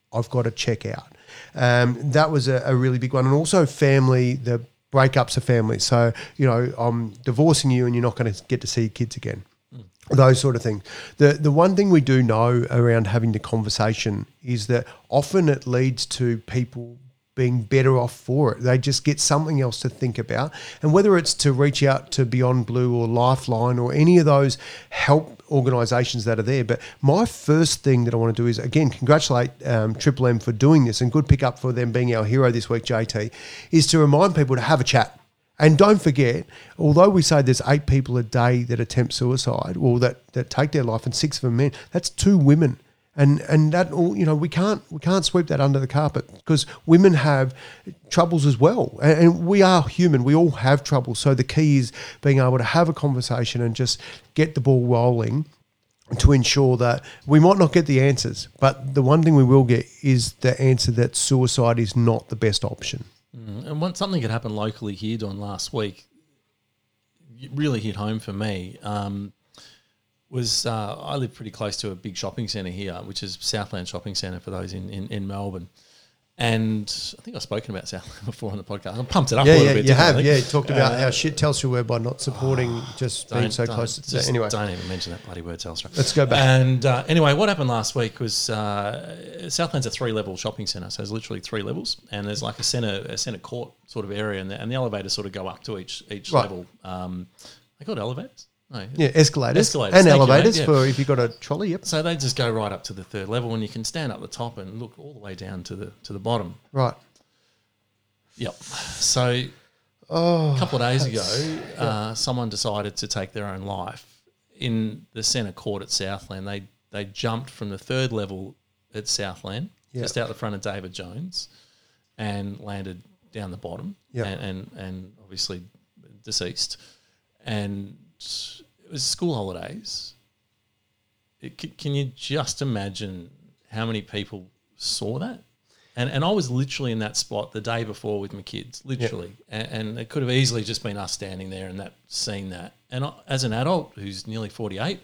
I've got to check out. Um, that was a, a really big one. And also family, the breakups of families. So, you know, I'm divorcing you and you're not going to get to see your kids again. Mm. Those sort of things. The the one thing we do know around having the conversation is that often it leads to people being better off for it. They just get something else to think about. And whether it's to reach out to Beyond Blue or Lifeline or any of those help organisations that are there. But my first thing that I want to do is, again, congratulate um, Triple M for doing this, and good pick up for them being our hero this week, J T, is to remind people to have a chat. And don't forget, although we say there's eight people a day that attempt suicide or that, that take their life and six of them men, that's two women. And and that all, you know, we can't we can't sweep that under the carpet, because women have troubles as well, and, and we are human. We all have trouble. So the key is being able to have a conversation and just get the ball rolling to ensure that we might not get the answers, but the one thing we will get is the answer that suicide is not the best option. Mm. And one, something that happened locally here, Don, last week, it really hit home for me. Um, was uh, I live pretty close to a big shopping centre here, which is Southland Shopping Centre for those in, in, in Melbourne. And I think I've spoken about Southland before on the podcast. I pumped it up yeah, a little yeah, bit. You have, yeah. You I? talked about uh, how shit Telstra were by not supporting, oh, just being so close. To just anyway, don't even mention that bloody word, Telstra. Let's go back. And uh, anyway, what happened last week was uh, Southland's a three-level shopping centre, so there's literally three levels, and there's like a centre a centre court sort of area, and the, and the elevators sort of go up to each each right. level. Um, they called elevators. No, yeah, escalators, escalators and Thank elevators you, for if you've got a trolley. Yep. So they just go right up to the third level, and you can stand up the top and look all the way down to the to the bottom. Right. Yep. So oh, a couple of days ago, yeah. uh, someone decided to take their own life in the centre court at Southland. They they jumped from the third level at Southland, yep. just out the front of David Jones, and landed down the bottom, yep. and, and and obviously deceased. And it was school holidays. It, c- can you just imagine how many people saw that? And and I was literally in that spot the day before with my kids, literally. Yep. And, and it could have easily just been us standing there and that seeing that. And I, as an adult who's nearly forty-eight,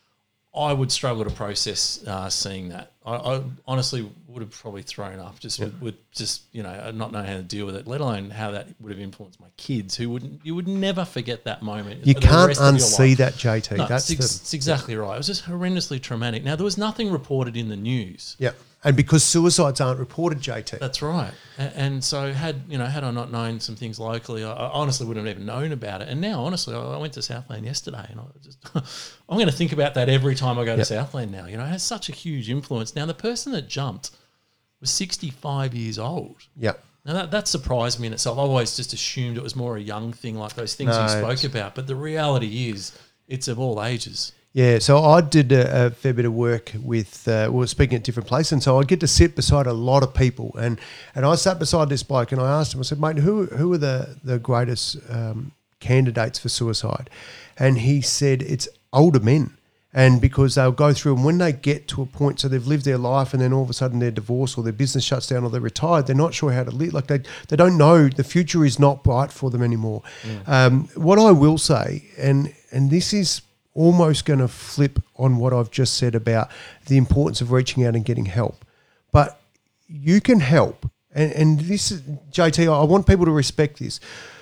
I would struggle to process uh, seeing that. I, I honestly would have probably thrown up, just yep. with, with just you know not knowing how to deal with it, let alone how that would have influenced my kids, who wouldn't you would never forget that moment. You can't unsee that, J T. No, That's it's, ex- the, it's exactly yeah. right. It was just horrendously traumatic. Now there was nothing reported in the news. Yeah. And because suicides aren't reported, J T. That's right. And, and so had you know had I not known some things locally, I, I honestly wouldn't have even known about it. And now, honestly, I, I went to Southland yesterday, and I just I'm going to think about that every time I go yep. to Southland now. You know, it has such a huge influence. Now, the person that jumped was sixty-five years old. Yeah. Now that that surprised me in itself. I always just assumed it was more a young thing, like those things no, you spoke about. But the reality is, it's of all ages. Yeah, so I did a, a fair bit of work with, uh, we were speaking at different places, and so I get to sit beside a lot of people, and, and I sat beside this bloke, and I asked him, I said, mate, who who are the, the greatest um, candidates for suicide? And he said it's older men, and because they'll go through, and when they get to a point, so they've lived their life, and then all of a sudden they're divorced, or their business shuts down, or they're retired, they're not sure how to live, like they, they don't know, the future is not bright for them anymore. Mm. Um, what I will say, and and this is almost going to flip on what I've just said about the importance of reaching out and getting help. But you can help. And, and this is, J T, I want people to respect this.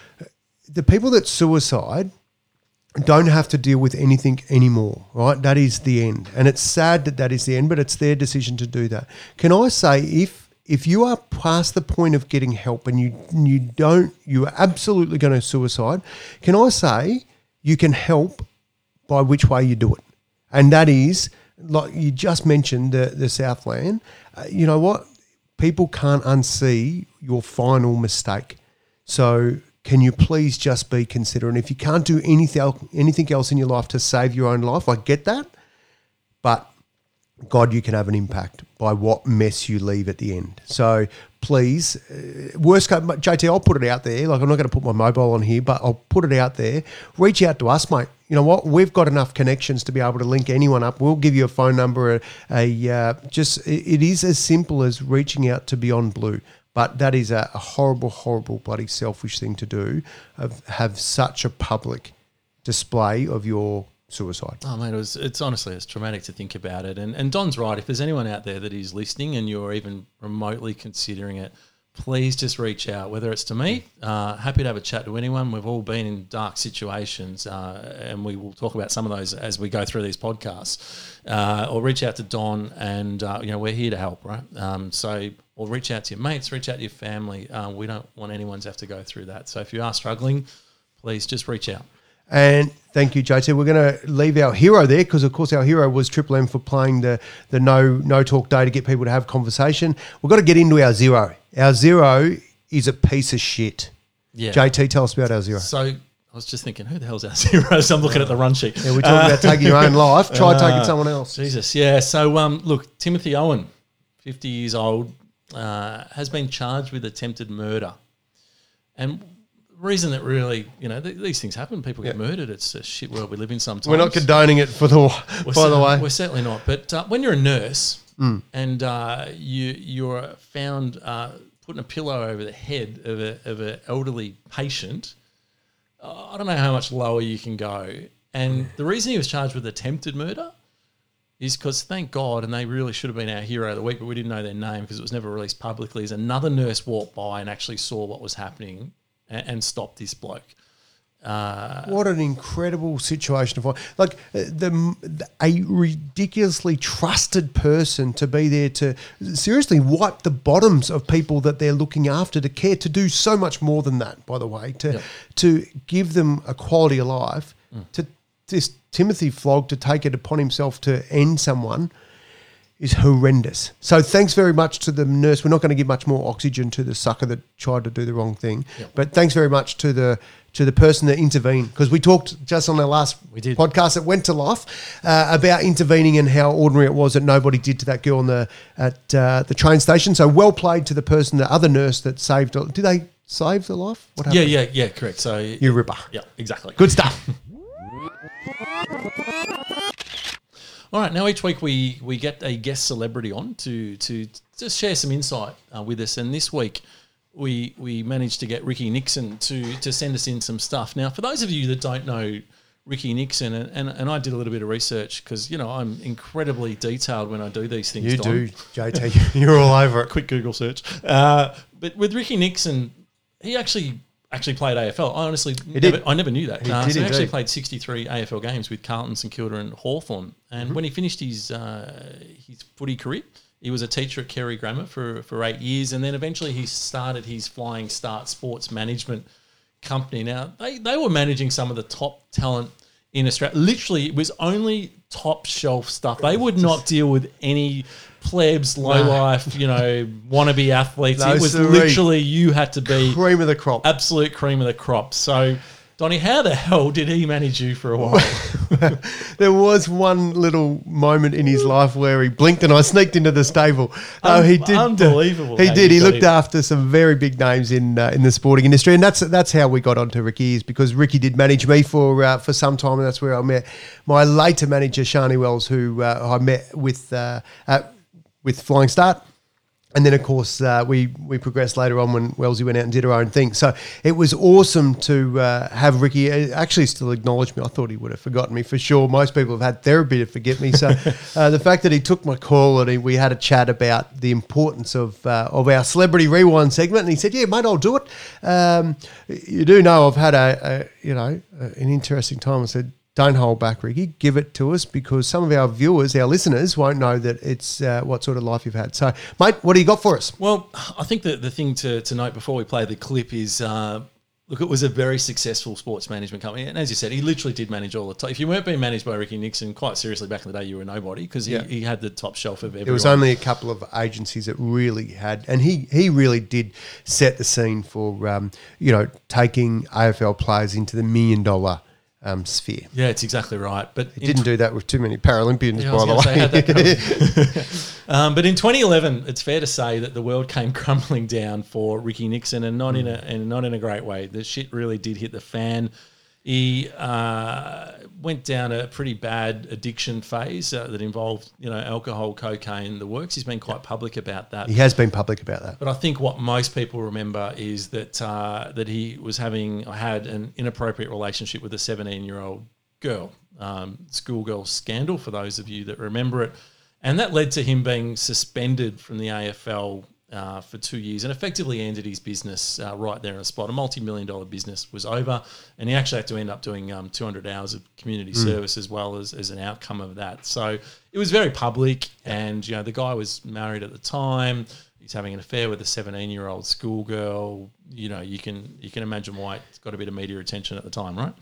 The people that suicide don't have to deal with anything anymore, right? That is the end. And it's sad that that is the end, but it's their decision to do that. Can I say, if if you are past the point of getting help and you you don't, you are absolutely going to suicide, can I say you can help by which way you do it? And that is, like you just mentioned, the, the Southland. Uh, you know what? People can't unsee your final mistake. So can you please just be considerate? If you can't do anything else, anything else in your life to save your own life, I get that. But God, you can have an impact by what mess you leave at the end. So please, uh, worst case, J T, I'll put it out there. Like, I'm not going to put my mobile on here, but I'll put it out there. Reach out to us, mate. You know what? We've got enough connections to be able to link anyone up. We'll give you a phone number. A, a uh, just it, it is as simple as reaching out to Beyond Blue. But that is a, a horrible, horrible, bloody selfish thing to do. Of have such a public display of your suicide. Oh, mate, it was, it's honestly, it's traumatic to think about it. And, and Don's right. If there's anyone out there that is listening and you're even remotely considering it, please just reach out, whether it's to me. Uh, happy to have a chat to anyone. We've all been in dark situations, uh, and we will talk about some of those as we go through these podcasts. Uh, or reach out to Don, and uh, you know we're here to help, right? Um, so, or reach out to your mates, reach out to your family. Uh, we don't want anyone to have to go through that. So, if you are struggling, please just reach out. And thank you, J T. We're going to leave our hero there because, of course, our hero was Triple M for playing the the no no talk day to get people to have conversation. We've got to get into our zero. Our zero is a piece of shit. Yeah. J T, tell us about our zero. So I was just thinking, who the hell's our zero? So I'm looking at the run sheet. Yeah, we're talking uh, about taking your own life. Try uh, taking someone else. Jesus, yeah. So um, look, Timothy Owen, fifty years old, uh, has been charged with attempted murder, and the reason that really, you know, th- these things happen. People get yeah. murdered. It's a shit world we live in sometimes. We're not condoning it, for the, we're by the way. We're certainly not. But uh, when you're a nurse mm. and uh, you you're found uh, putting a pillow over the head of a of an elderly patient, uh, I don't know how much lower you can go. And mm. the reason he was charged with attempted murder is because, thank God, and they really should have been our hero of the week, but we didn't know their name because it was never released publicly, is another nurse walked by and actually saw what was happening and stop this bloke. Uh, what an incredible situation to find. Like the, the a ridiculously trusted person to be there to seriously wipe the bottoms of people that they're looking after, to care, to do so much more than that, by the way, to yep. to give them a quality of life, mm. to this Timothy Flog to take it upon himself to end someone is horrendous. So thanks very much to the nurse. We're not going to give much more oxygen to the sucker that tried to do the wrong thing. Yep. But thanks very much to the to the person that intervened, because we talked just on our last we did. podcast that went to life uh, about intervening and how ordinary it was that nobody did to that girl on the at uh, the train station. So well played to the person, the other nurse that saved. Did they save the life? What happened? Yeah, yeah, yeah. Correct. So you ripper. Yeah, exactly. Good stuff. All right, now each week we, we get a guest celebrity on to to just share some insight uh, with us. And this week we we managed to get Ricky Nixon to to send us in some stuff. Now, for those of you that don't know Ricky Nixon, and, and, and I did a little bit of research because, you know, I'm incredibly detailed when I do these things. You Don. do, J T. You're all over it. Quick Google search. Uh, but with Ricky Nixon, he actually... actually played A F L. I honestly never, I never knew that. He, uh, did so he indeed. actually played sixty-three A F L games with Carlton, St Kilda and Hawthorn. And mm-hmm. when he finished his uh, his footy career, he was a teacher at Kerry Grammar for, for eight years. And then eventually he started his Flying Start sports management company. Now, they, they were managing some of the top talent in Australia. Literally, it was only top shelf stuff. They would not deal with any plebs, low no. life, you know, wannabe athletes. No, it was sorry. literally you had to be cream of the crop, absolute cream of the crop. So, Donnie, how the hell did he manage you for a while? There was one little moment in his life where he blinked and I sneaked into the stable. Um, oh, he did. Unbelievable. Uh, he did. He looked in. after some very big names in uh, in the sporting industry, and that's that's how we got onto Ricky, is because Ricky did manage me for uh, for some time, and that's where I met my later manager, Shani Wells, who uh, I met with uh, at, with Flying Start. And then, of course, uh, we we progressed later on when Wellesley went out and did her own thing. So it was awesome to uh, have Ricky actually still acknowledge me. I thought he would have forgotten me for sure. Most people have had therapy to forget me. So uh, the fact that he took my call and he, we had a chat about the importance of uh, of our Celebrity Rewind segment, and he said, "Yeah, mate, I'll do it." Um, you do know I've had a, a you know an interesting time. I said, don't hold back, Ricky. Give it to us, because some of our viewers, our listeners, won't know that it's uh, what sort of life you've had. So, mate, what do you got for us? Well, I think that the thing to, to note before we play the clip is, uh, look, it was a very successful sports management company. And as you said, he literally did manage all the top. If you weren't being managed by Ricky Nixon, quite seriously, back in the day, you were nobody, because he, yeah. he had the top shelf of everyone. There was only a couple of agencies that really had, and he, he really did set the scene for, um, you know, taking A F L players into the million dollar Um, sphere. Yeah, it's exactly right. But it didn't do that with too many Paralympians, yeah, by the way. Say, um, but in twenty eleven, it's fair to say that the world came crumbling down for Ricky Nixon, and not mm. in a and not in a great way. The shit really did hit the fan. He uh, went down a pretty bad addiction phase uh, that involved, you know, alcohol, cocaine, the works. He's been quite public about that. He has been public about that. But I think what most people remember is that uh, that he was having, had an inappropriate relationship with a seventeen-year-old girl. um, schoolgirl scandal, for those of you that remember it. And that led to him being suspended from the A F L uh, for two years and effectively ended his business uh, right there on the spot. A multi-million dollar business was over, and he actually had to end up doing um, two hundred hours of community mm. service as well as, as an outcome of that. So it was very public, and you know the guy was married at the time. He's having an affair with a seventeen-year-old schoolgirl. You know, you can you can imagine why it's got a bit of media attention at the time, right?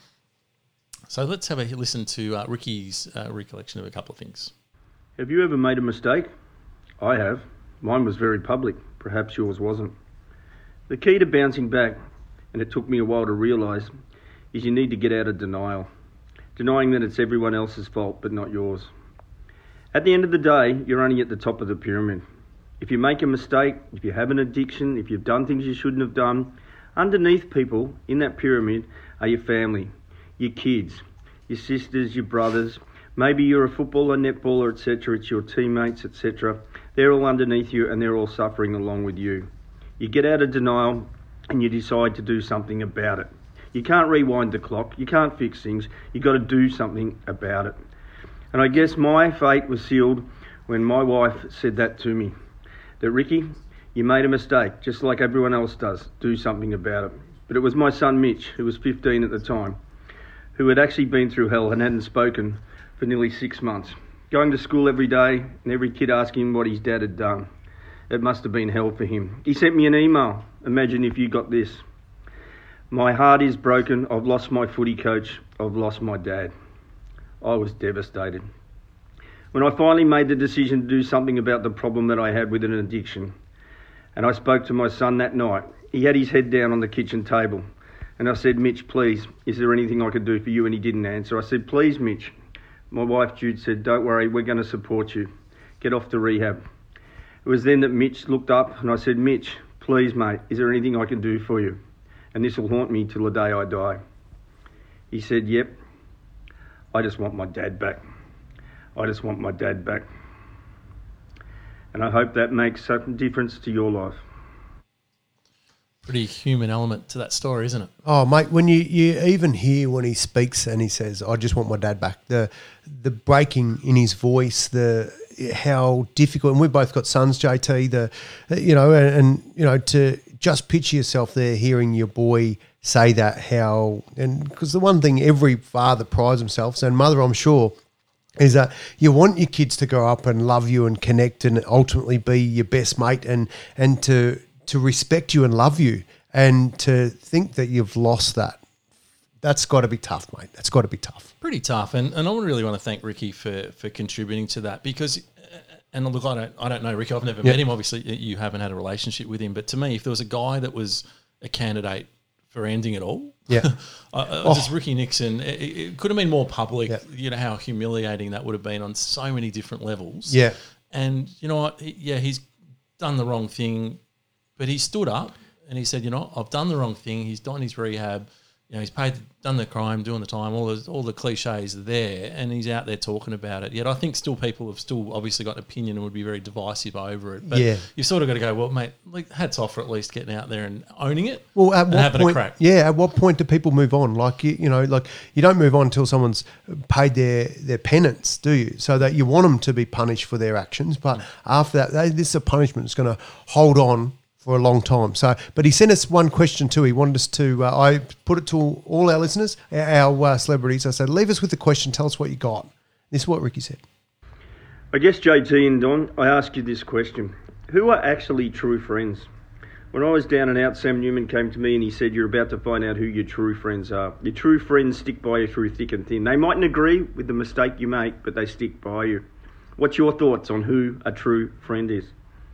So let's have a listen to uh, Ricky's uh, recollection of a couple of things. Have you ever made a mistake? I have. Mine was very public. Perhaps yours wasn't. The key to bouncing back, and it took me a while to realise, is you need to get out of denial. Denying that it's everyone else's fault but not yours. At the end of the day, you're only at the top of the pyramid. If you make a mistake, if you have an addiction, if you've done things you shouldn't have done, underneath people in that pyramid are your family, your kids, your sisters, your brothers. Maybe you're a footballer, netballer, et cetera. It's your teammates, et cetera. They're all underneath you and they're all suffering along with you. You get out of denial and you decide to do something about it. You can't rewind the clock. You can't fix things. You've got to do something about it. And I guess my fate was sealed when my wife said that to me. That, Ricky, you made a mistake, just like everyone else does. Do something about it. But it was my son Mitch, who was fifteen at the time, who had actually been through hell and hadn't spoken for nearly six months. Going to school every day and every kid asking him what his dad had done. It must have been hell for him. He sent me an email. Imagine if you got this. My heart is broken. I've lost my footy coach. I've lost my dad. I was devastated. When I finally made the decision to do something about the problem that I had with an addiction, and I spoke to my son that night, he had his head down on the kitchen table. And I said, Mitch, please, is there anything I could do for you? And he didn't answer. I said, please, Mitch. My wife, Jude, said, don't worry, we're going to support you. Get off to rehab. It was then that Mitch looked up and I said, Mitch, please, mate, is there anything I can do for you? And this will haunt me till the day I die. He said, yep, I just want my dad back. I just want my dad back. And I hope that makes a difference to your life. Pretty human element to that story, isn't it? Oh, mate, when you, you even hear when he speaks and he says, I just want my dad back, the the breaking in his voice, the how difficult, and we've both got sons, J T, the you know, and, and you know, to just picture yourself there hearing your boy say that, how, and because the one thing every father prides themselves, and mother, I'm sure, is that you want your kids to grow up and love you and connect and ultimately be your best mate and and to to respect you and love you, and to think that you've lost that. That's got to be tough, mate. That's got to be tough. Pretty tough. And and I really want to thank Ricky for for contributing to that, because, and look, I don't I don't know Ricky. I've never yep. met him. Obviously, you haven't had a relationship with him. But to me, if there was a guy that was a candidate for ending it all, yeah, oh. just Ricky Nixon. It, it could have been more public. Yep. You know how humiliating that would have been on so many different levels. Yeah, and you know what? He, yeah, he's done the wrong thing, but he stood up and he said, you know, I've done the wrong thing. He's done his rehab. You know, he's paid, done the crime, doing the time. All the all the cliches are there, and he's out there talking about it. Yet I think still people have still obviously got an opinion and would be very divisive over it. But yeah. you've sort of got to go, well, mate, like, hats off for at least getting out there and owning it. Well, at and what having point? a crack. Yeah, at what point do people move on? Like you, you know, like you don't move on until someone's paid their their penance, do you? So that you want them to be punished for their actions, but mm. after that, they, this is a punishment that's going to hold on for a long time. So, but he sent us one question too. He wanted us to, uh, I put it to all our listeners, our uh, celebrities. I said, leave us with the question. Tell us what you got. This is what Ricky said. I guess, J T and Don, I ask you this question. Who are actually true friends? When I was down and out, Sam Newman came to me and he said, you're about to find out who your true friends are. Your true friends stick by you through thick and thin. They mightn't agree with the mistake you make, but they stick by you. What's your thoughts on who a true friend is?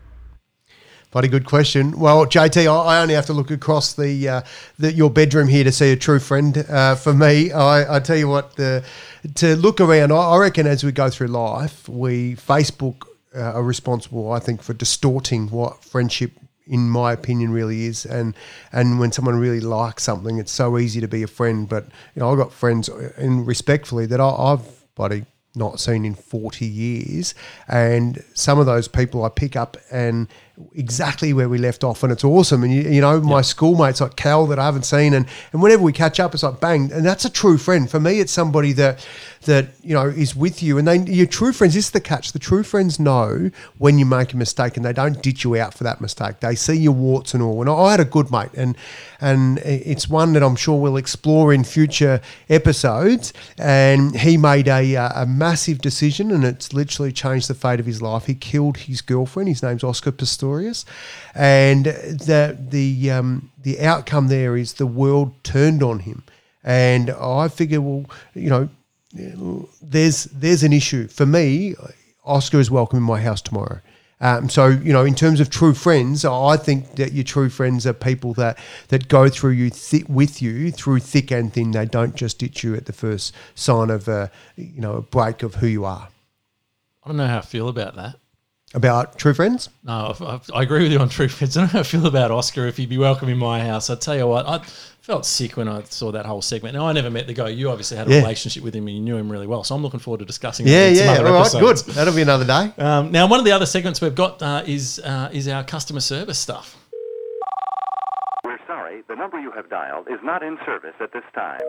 Bloody good question. Well, J T, I only have to look across the, uh, the your bedroom here to see a true friend. Uh, for me, I, I tell you what, the, to look around, I, I reckon as we go through life, we Facebook uh, are responsible, I think, for distorting what friendship, in my opinion, really is. And and when someone really likes something, it's so easy to be a friend. But you know, I've got friends, and respectfully, that I, I've bloody not seen in forty years, and some of those people I pick up and exactly where we left off, and it's awesome. And you, you know, my Yeah. schoolmates like Cal that I haven't seen, and and whenever we catch up, it's like bang, and that's a true friend for me. It's somebody that that you know is with you, and they your true friends. This is the catch: the true friends know when you make a mistake, and they don't ditch you out for that mistake. They see your warts and all. And I, I had a good mate, and and it's one that I'm sure we'll explore in future episodes. And he made a a massive decision, and it's literally changed the fate of his life. He killed his girlfriend. His name's Oscar Pistorius, and the the um, the outcome there is the world turned on him. And I figure, well, you know, there's there's an issue for me. Oscar is welcome in my house tomorrow. Um, so, you know, in terms of true friends, I think that your true friends are people that, that go through you th- with you through thick and thin. They don't just ditch you at the first sign of a, you know, a break of who you are. I don't know how I feel about that. About true friends? No, I, I, I agree with you on true friends. I don't know how I feel about Oscar if he'd be welcome in my house. I tell you what, I felt sick when I saw that whole segment. Now, I never met the guy. You obviously had a Yeah. relationship with him and you knew him really well. So I'm looking forward to discussing Yeah, that in some yeah. other All right, episodes. good. That'll be another day. Um, now, one of the other segments we've got uh, is uh, is our customer service stuff. We're sorry, the number you have dialed is not in service at this time.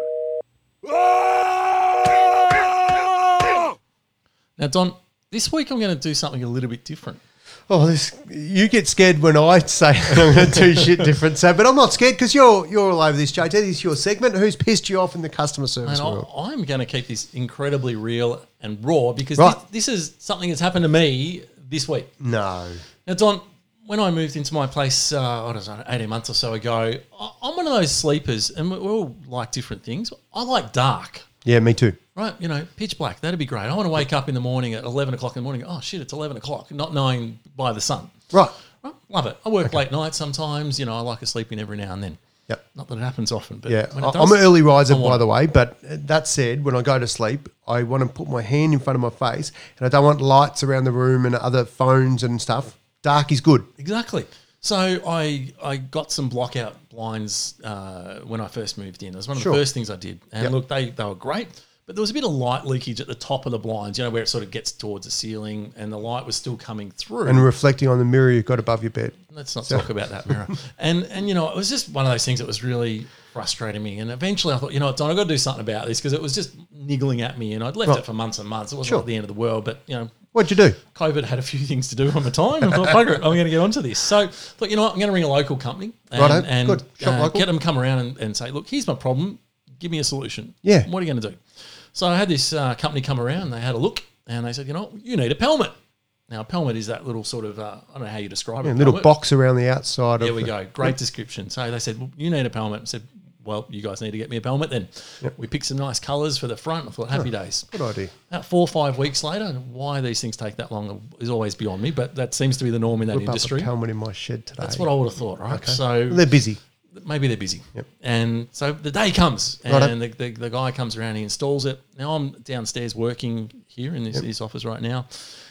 Now, Don, this week I'm going to do something a little bit different. Oh, this you get scared when I say I'm going to do shit different. So, but I'm not scared because you're you're all over this, J T. This is your segment. Who's pissed you off in the customer service And world? I, I'm going to keep this incredibly real and raw because Right. this, this is something that's happened to me this week. No. Now, Don, when I moved into my place, uh, I don't know, eighteen months or so ago, I, I'm one of those sleepers, and we, we all like different things. I like dark. Yeah, me too. Right, you know, pitch black. That'd be great. I want to wake up in the morning at eleven o'clock in the morning. Oh shit, it's eleven o'clock. Not knowing by the sun. Right. Right, love it. I work late nights sometimes. You know, I like a sleep in every now and then. Yep. Not that it happens often, but Yeah, when it I- does, I'm an early riser, I want by it. the way. But that said, when I go to sleep, I want to put my hand in front of my face, and I don't want lights around the room and other phones and stuff. Dark is good. Exactly. So I I got some blockout blinds uh, when I first moved in. It was one of Sure. the first things I did. And Yep. look, they, they were great, but there was a bit of light leakage at the top of the blinds, you know, where it sort of gets towards the ceiling and the light was still coming through. And reflecting on the mirror you've got above your bed. Let's not So- talk about that mirror. And, and you know, it was just one of those things that was really frustrating me. And eventually I thought, you know what, Don, I've got to do something about this because it was just niggling at me. And I'd left Right. it for months and months. It wasn't Sure. like the end of the world, but, you know, What'd you do? COVID had a few things to do on my time. I thought, bugger it, I'm going to get onto this. So, look, you know what? I'm going to ring a local company and, Righto, and good. Shop uh, local. get them come around and, and say, look, here's my problem. Give me a solution. Yeah. What are you going to do? So I had this uh, company come around. They had a look and they said, you know, you need a pelmet. Now, a pelmet is that little sort of, uh, I don't know how you describe Yeah, it. little pelmet. box around the outside. There of we the- go. Great description. So they said, well, you need a pelmet. I said, well, you guys need to get me a pelmet then. Yep. We picked some nice colours for the front. I thought, happy days. Good idea. About four or five weeks later, why these things take that long is always beyond me, but that seems to be the norm in that Whip up a industry. helmet in my shed today. That's what I would have thought, right? Okay. So They're busy. maybe they're busy. Yep. And so the day comes Righto. and the, the, the guy comes around, he installs it. Now I'm downstairs working here in this, Yep. this office right now.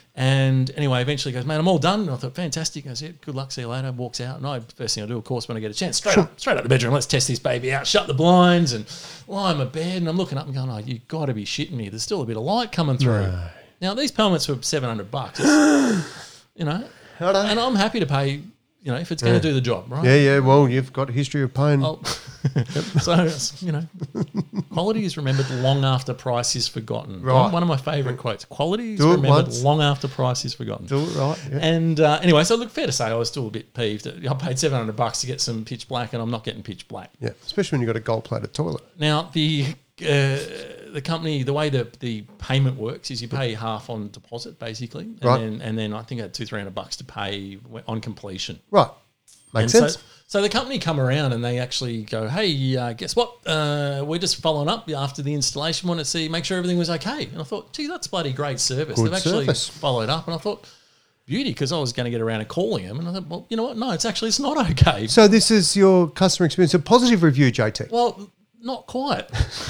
And anyway, eventually he goes, man, I'm all done. And I thought, fantastic. I said, good luck, see you later. Walks out. And I, first thing I do, of course, when I get a chance, straight Sure. up, straight out the bedroom, let's test this baby out, shut the blinds and lie in my bed. And I'm looking up and going, oh, you got to be shitting me. There's still a bit of light coming through. No. Now, these pelmets were seven hundred bucks. It's, you know, Righto. and I'm happy to pay, you know, if it's going to Yeah. do the job, right? Yeah, yeah. Well, you've got a history of pain. Oh, so it's, you know, quality is remembered long after price is forgotten. Right. One of my favourite quotes: "Quality is Do it remembered once. long after price is forgotten." Do it right. Yeah. And uh, anyway, so look, fair to say, I was still a bit peeved. I paid seven hundred bucks to get some pitch black, and I'm not getting pitch black. yeah. Especially when you've got a gold-plated toilet. Now the uh, the company, the way the the payment works is you pay half on deposit basically, and Right. then and then I think I had two three hundred bucks to pay on completion. Right. Makes And sense. So, so the company come around and they actually go, hey, uh, guess what? Uh, we're just following up after the installation. Want to see, make sure everything was okay. And I thought, gee, that's bloody great service. Good They've actually service. followed up. And I thought, beauty, because I was going to get around and calling them. And I thought, well, you know what? No, it's actually, it's not okay. So this is your customer experience, a positive review, J T. Well, not quite.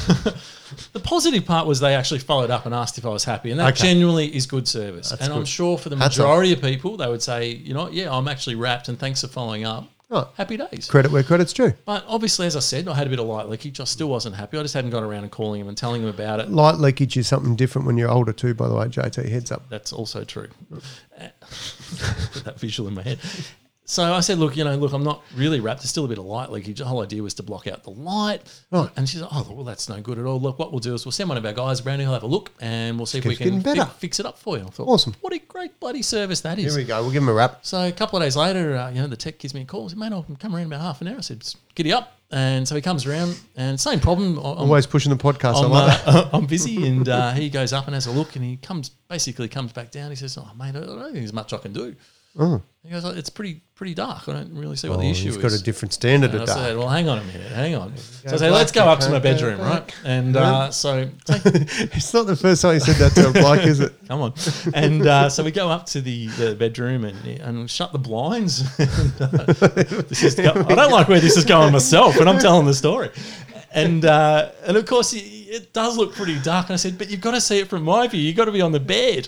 The positive part was they actually followed up and asked if I was happy, and that Okay. genuinely is good service. That's and I'm good. sure for the Hats majority of people, they would say, you know what, yeah, I'm actually wrapped, and thanks for following up. Right. Happy days. Credit where credit's due. But obviously, as I said, I had a bit of light leakage. I still wasn't happy. I just hadn't got around and calling him and telling him about it. Light leakage is something different when you're older too, by the way, J T. Heads up. That's also true. put that visual in my head. So I said, look, you know, look, I'm not really wrapped. There's still a bit of light leakage. The whole idea was to block out the light. Right. And she's like, oh, well, that's no good at all. Look, what we'll do is we'll send one of our guys around here, he'll have a look, and we'll see if we Keeps getting can better. fi- fix it up for you. I thought, Awesome. What a great bloody service that is. Here we go. We'll give him a wrap. So a couple of days later, uh, you know, the tech gives me a call. I said, mate, I'll come around in about half an hour. I said, giddy up. And so he comes around, and same problem. I'm, Always pushing the podcast. I I'm, love uh, that. I'm busy, and uh, he goes up and has a look, and he comes basically comes back down. He says, "Oh, mate, I don't think there's much I can do." Oh. He goes, "It's pretty pretty dark. I don't really see what Oh, the issue he's is." got a different standard and of I dark. said, "Well, hang on a minute, hang on." So I Go said, "Let's go black, up to my you can't go bedroom, black. right?" And Yeah. uh, so It's not the first time you said that to a bloke, is it? come on. And uh, so we go up to the, the bedroom and and shut the blinds. and, uh, this is go- I don't like where this is going myself, and I'm telling the story. And uh, and of course, it, it does look pretty dark. And I said, but you've got to see it from my view. You've got to be on the bed.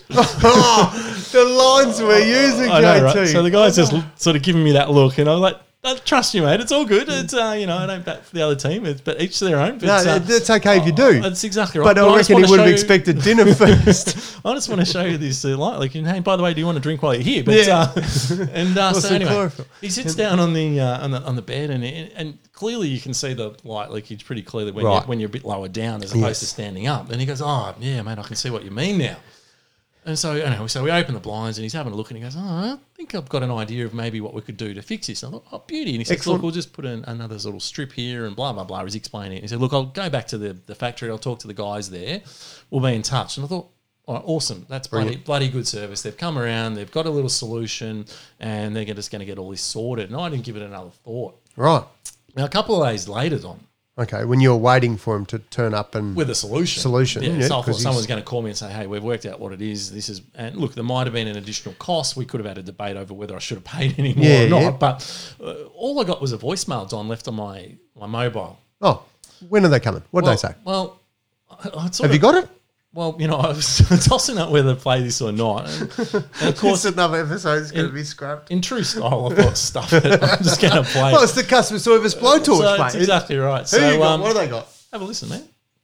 Oh, the lines we're using, I know, J T. right? So the guy's just l- sort of giving me that look, and I was like, "I trust you, mate. It's all good. It's uh, you know, I don't back for the other team, it's, but each to their own." But, No, uh, that's okay if you do. That's exactly right. But I just reckon he wanna would have show- expected dinner first. I just want to show you this uh, light. Like, and hey, by the way, do you want a drink while you're here? But Yeah. uh, and uh, What's so the anyway, chlorophyll? he sits down on the uh, on the on the bed, and and clearly you can see the light leakage pretty clearly when Right. you're when you're a bit lower down as opposed Yes. to standing up. And he goes, "Oh yeah, mate, I can see what you mean now." And so, anyway, so we open the blinds, and he's having a look, and he goes, "Oh, I think I've got an idea of maybe what we could do to fix this." And I thought, "Oh, beauty!" And he says, Excellent. "Look, we'll just put an, another little strip here, and blah blah blah." He's explaining it. He said, "Look, I'll go back to the, the factory. I'll talk to the guys there. We'll be in touch." And I thought, "All right, awesome! That's bloody bloody good service. They've come around. They've got a little solution, and they're just going to get all this sorted." And I didn't give it another thought. Right. Now, a couple of days later, Don, Okay, when you're waiting for him to turn up and with a solution. Solution, Yeah, yeah, so I thought 'cause he's- someone's going to call me and say, "Hey, we've worked out what it is. This is," and look, there might have been an additional cost. We could have had a debate over whether I should have paid any more Yeah, or not. yeah. But uh, all I got was a voicemail, Don, left on my, my mobile. Oh, when are they coming? What did well, they say? Well, I, I sort Have of- you got it? Well, you know, I was tossing up whether to play this or not. And, and of course, It's another episode. It's going to in- be scrapped. in true style, I thought, stuff it. I'm just going to play Well, it. it's the customer service blowtorch, So mate. that's exactly right. Who So, you got? um, What have they got? Have a listen, man.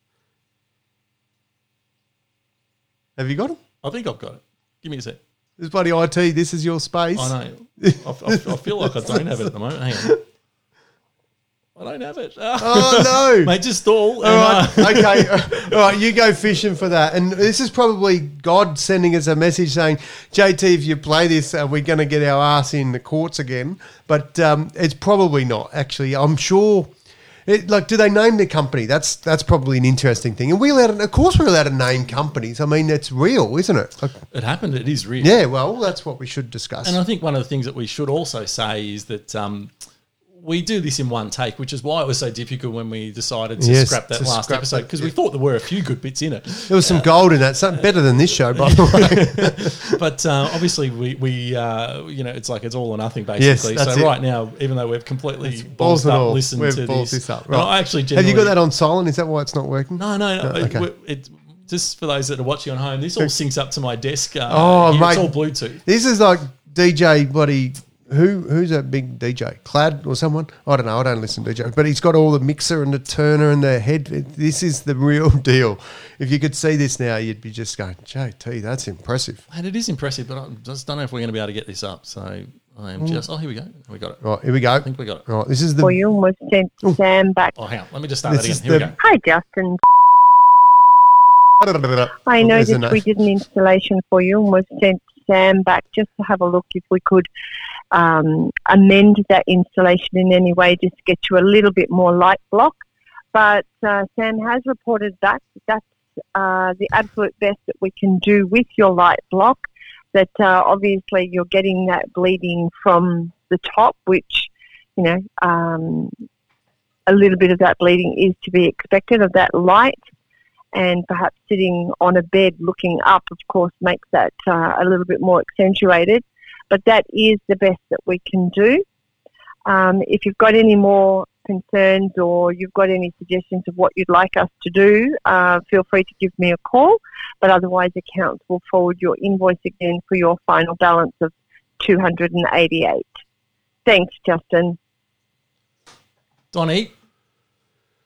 Have you got them? I think I've got it. Give me a sec. This bloody I T, this is your space. I know. I, I, I feel like I don't have it at the moment. Hang on. I don't have it. Oh, no. Mate, just stall. All and, right, uh, okay. All right, you go fishing for that. And this is probably God sending us a message saying, J T, if you play this, uh, we're going to get our ass in the courts again. But um, it's probably not, actually. I'm sure. It, like, do they name the company? That's that's probably an interesting thing. And we allowed, of course, we're allowed to name companies. I mean, it's real, isn't it? Like, It happened. It is real. yeah, well, that's what we should discuss. And I think one of the things that we should also say is that um, we do this in one take, which is why it was so difficult when we decided to Yes, scrap that to last scrap episode, that, because yeah. we thought there were a few good bits in it. There was some gold in that. Something better than this show, by the way. But uh, obviously, we, we uh, you know, it's like it's all or nothing, Yes, basically. that's so it. right now, even though we've completely Balls balls and up all. listened We've to balled this, this up. and Right. I actually Have you got genuinely- that on silent? Is that why it's not working? No, no, no. No, it, okay. it, just for those that are watching on home, this all syncs up to my desk. Uh, Oh, here. mate. It's all Bluetooth. This is like D J bloody who who's that big D J? Clad or someone? I don't know. I don't listen to D J, but he's got all the mixer and the turner and the head. This is the real deal. If you could see this now, you'd be just going, J T, that's impressive. And it is impressive, but I just don't know if we're going to be able to get this up. So I am Mm. just. Oh, here we go. We got it. Right, here we go. I think we got it. Right, this is the. Or you almost sent Sam back. Oh, hang on. Let me just start This that is again. Here the- we go. Hi, Justin. I Oh, there's noticed a note. we did an installation for you and was sent Sam back just to have a look if we could um, amend that installation in any way, just to get you a little bit more light block. But uh, Sam has reported back that that's uh, the absolute best that we can do with your light block, that uh, obviously you're getting that bleeding from the top, which, you know, um, a little bit of that bleeding is to be expected of that light. And perhaps sitting on a bed looking up, of course, makes that uh, a little bit more accentuated. But that is the best that we can do. Um, if you've got any more concerns or you've got any suggestions of what you'd like us to do, uh, feel free to give me a call. But otherwise, accounts will forward your invoice again for your final balance of two hundred eighty-eight. Thanks, Justin. Donnie.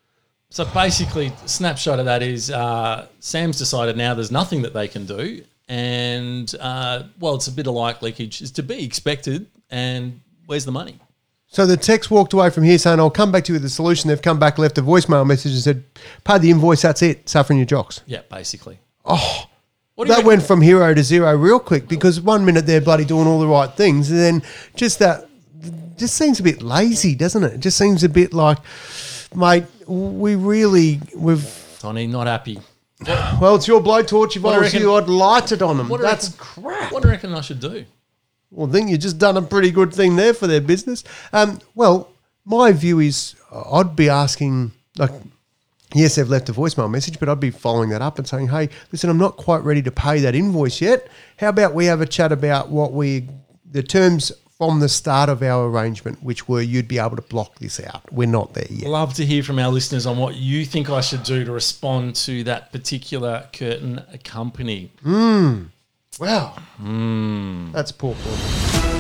So basically, snapshot of that is uh, Sam's decided now there's nothing that they can do, and uh, well, it's a bit of like leakage. It's to be expected, and where's the money? So the text walked away from here saying, I'll come back to you with a solution. They've come back, left a voicemail message and said, pay the invoice, that's it, suffering your jocks. Yeah, basically. Oh, What do you that reckon? went from hero to zero real quick, because one minute they're bloody doing all the right things, and then just that just seems a bit lazy, doesn't it? It just seems a bit like, mate, we really, we've... Tony, not happy. Well, it's your blowtorch. You've What do you obviously reckon- lighted on them. What do you That's reckon- crap. What do you reckon I should do? Well, I think you've just done a pretty good thing there for their business. Um, well, my view is I'd be asking, like, yes, they've left a voicemail message, but I'd be following that up and saying, hey, listen, I'm not quite ready to pay that invoice yet. How about we have a chat about what we, the terms from the start of our arrangement, which were you'd be able to block this out. We're not there yet. Love to hear from our listeners on what you think I should do to respond to that particular curtain company. Mm. Wow. Mm. That's poor form.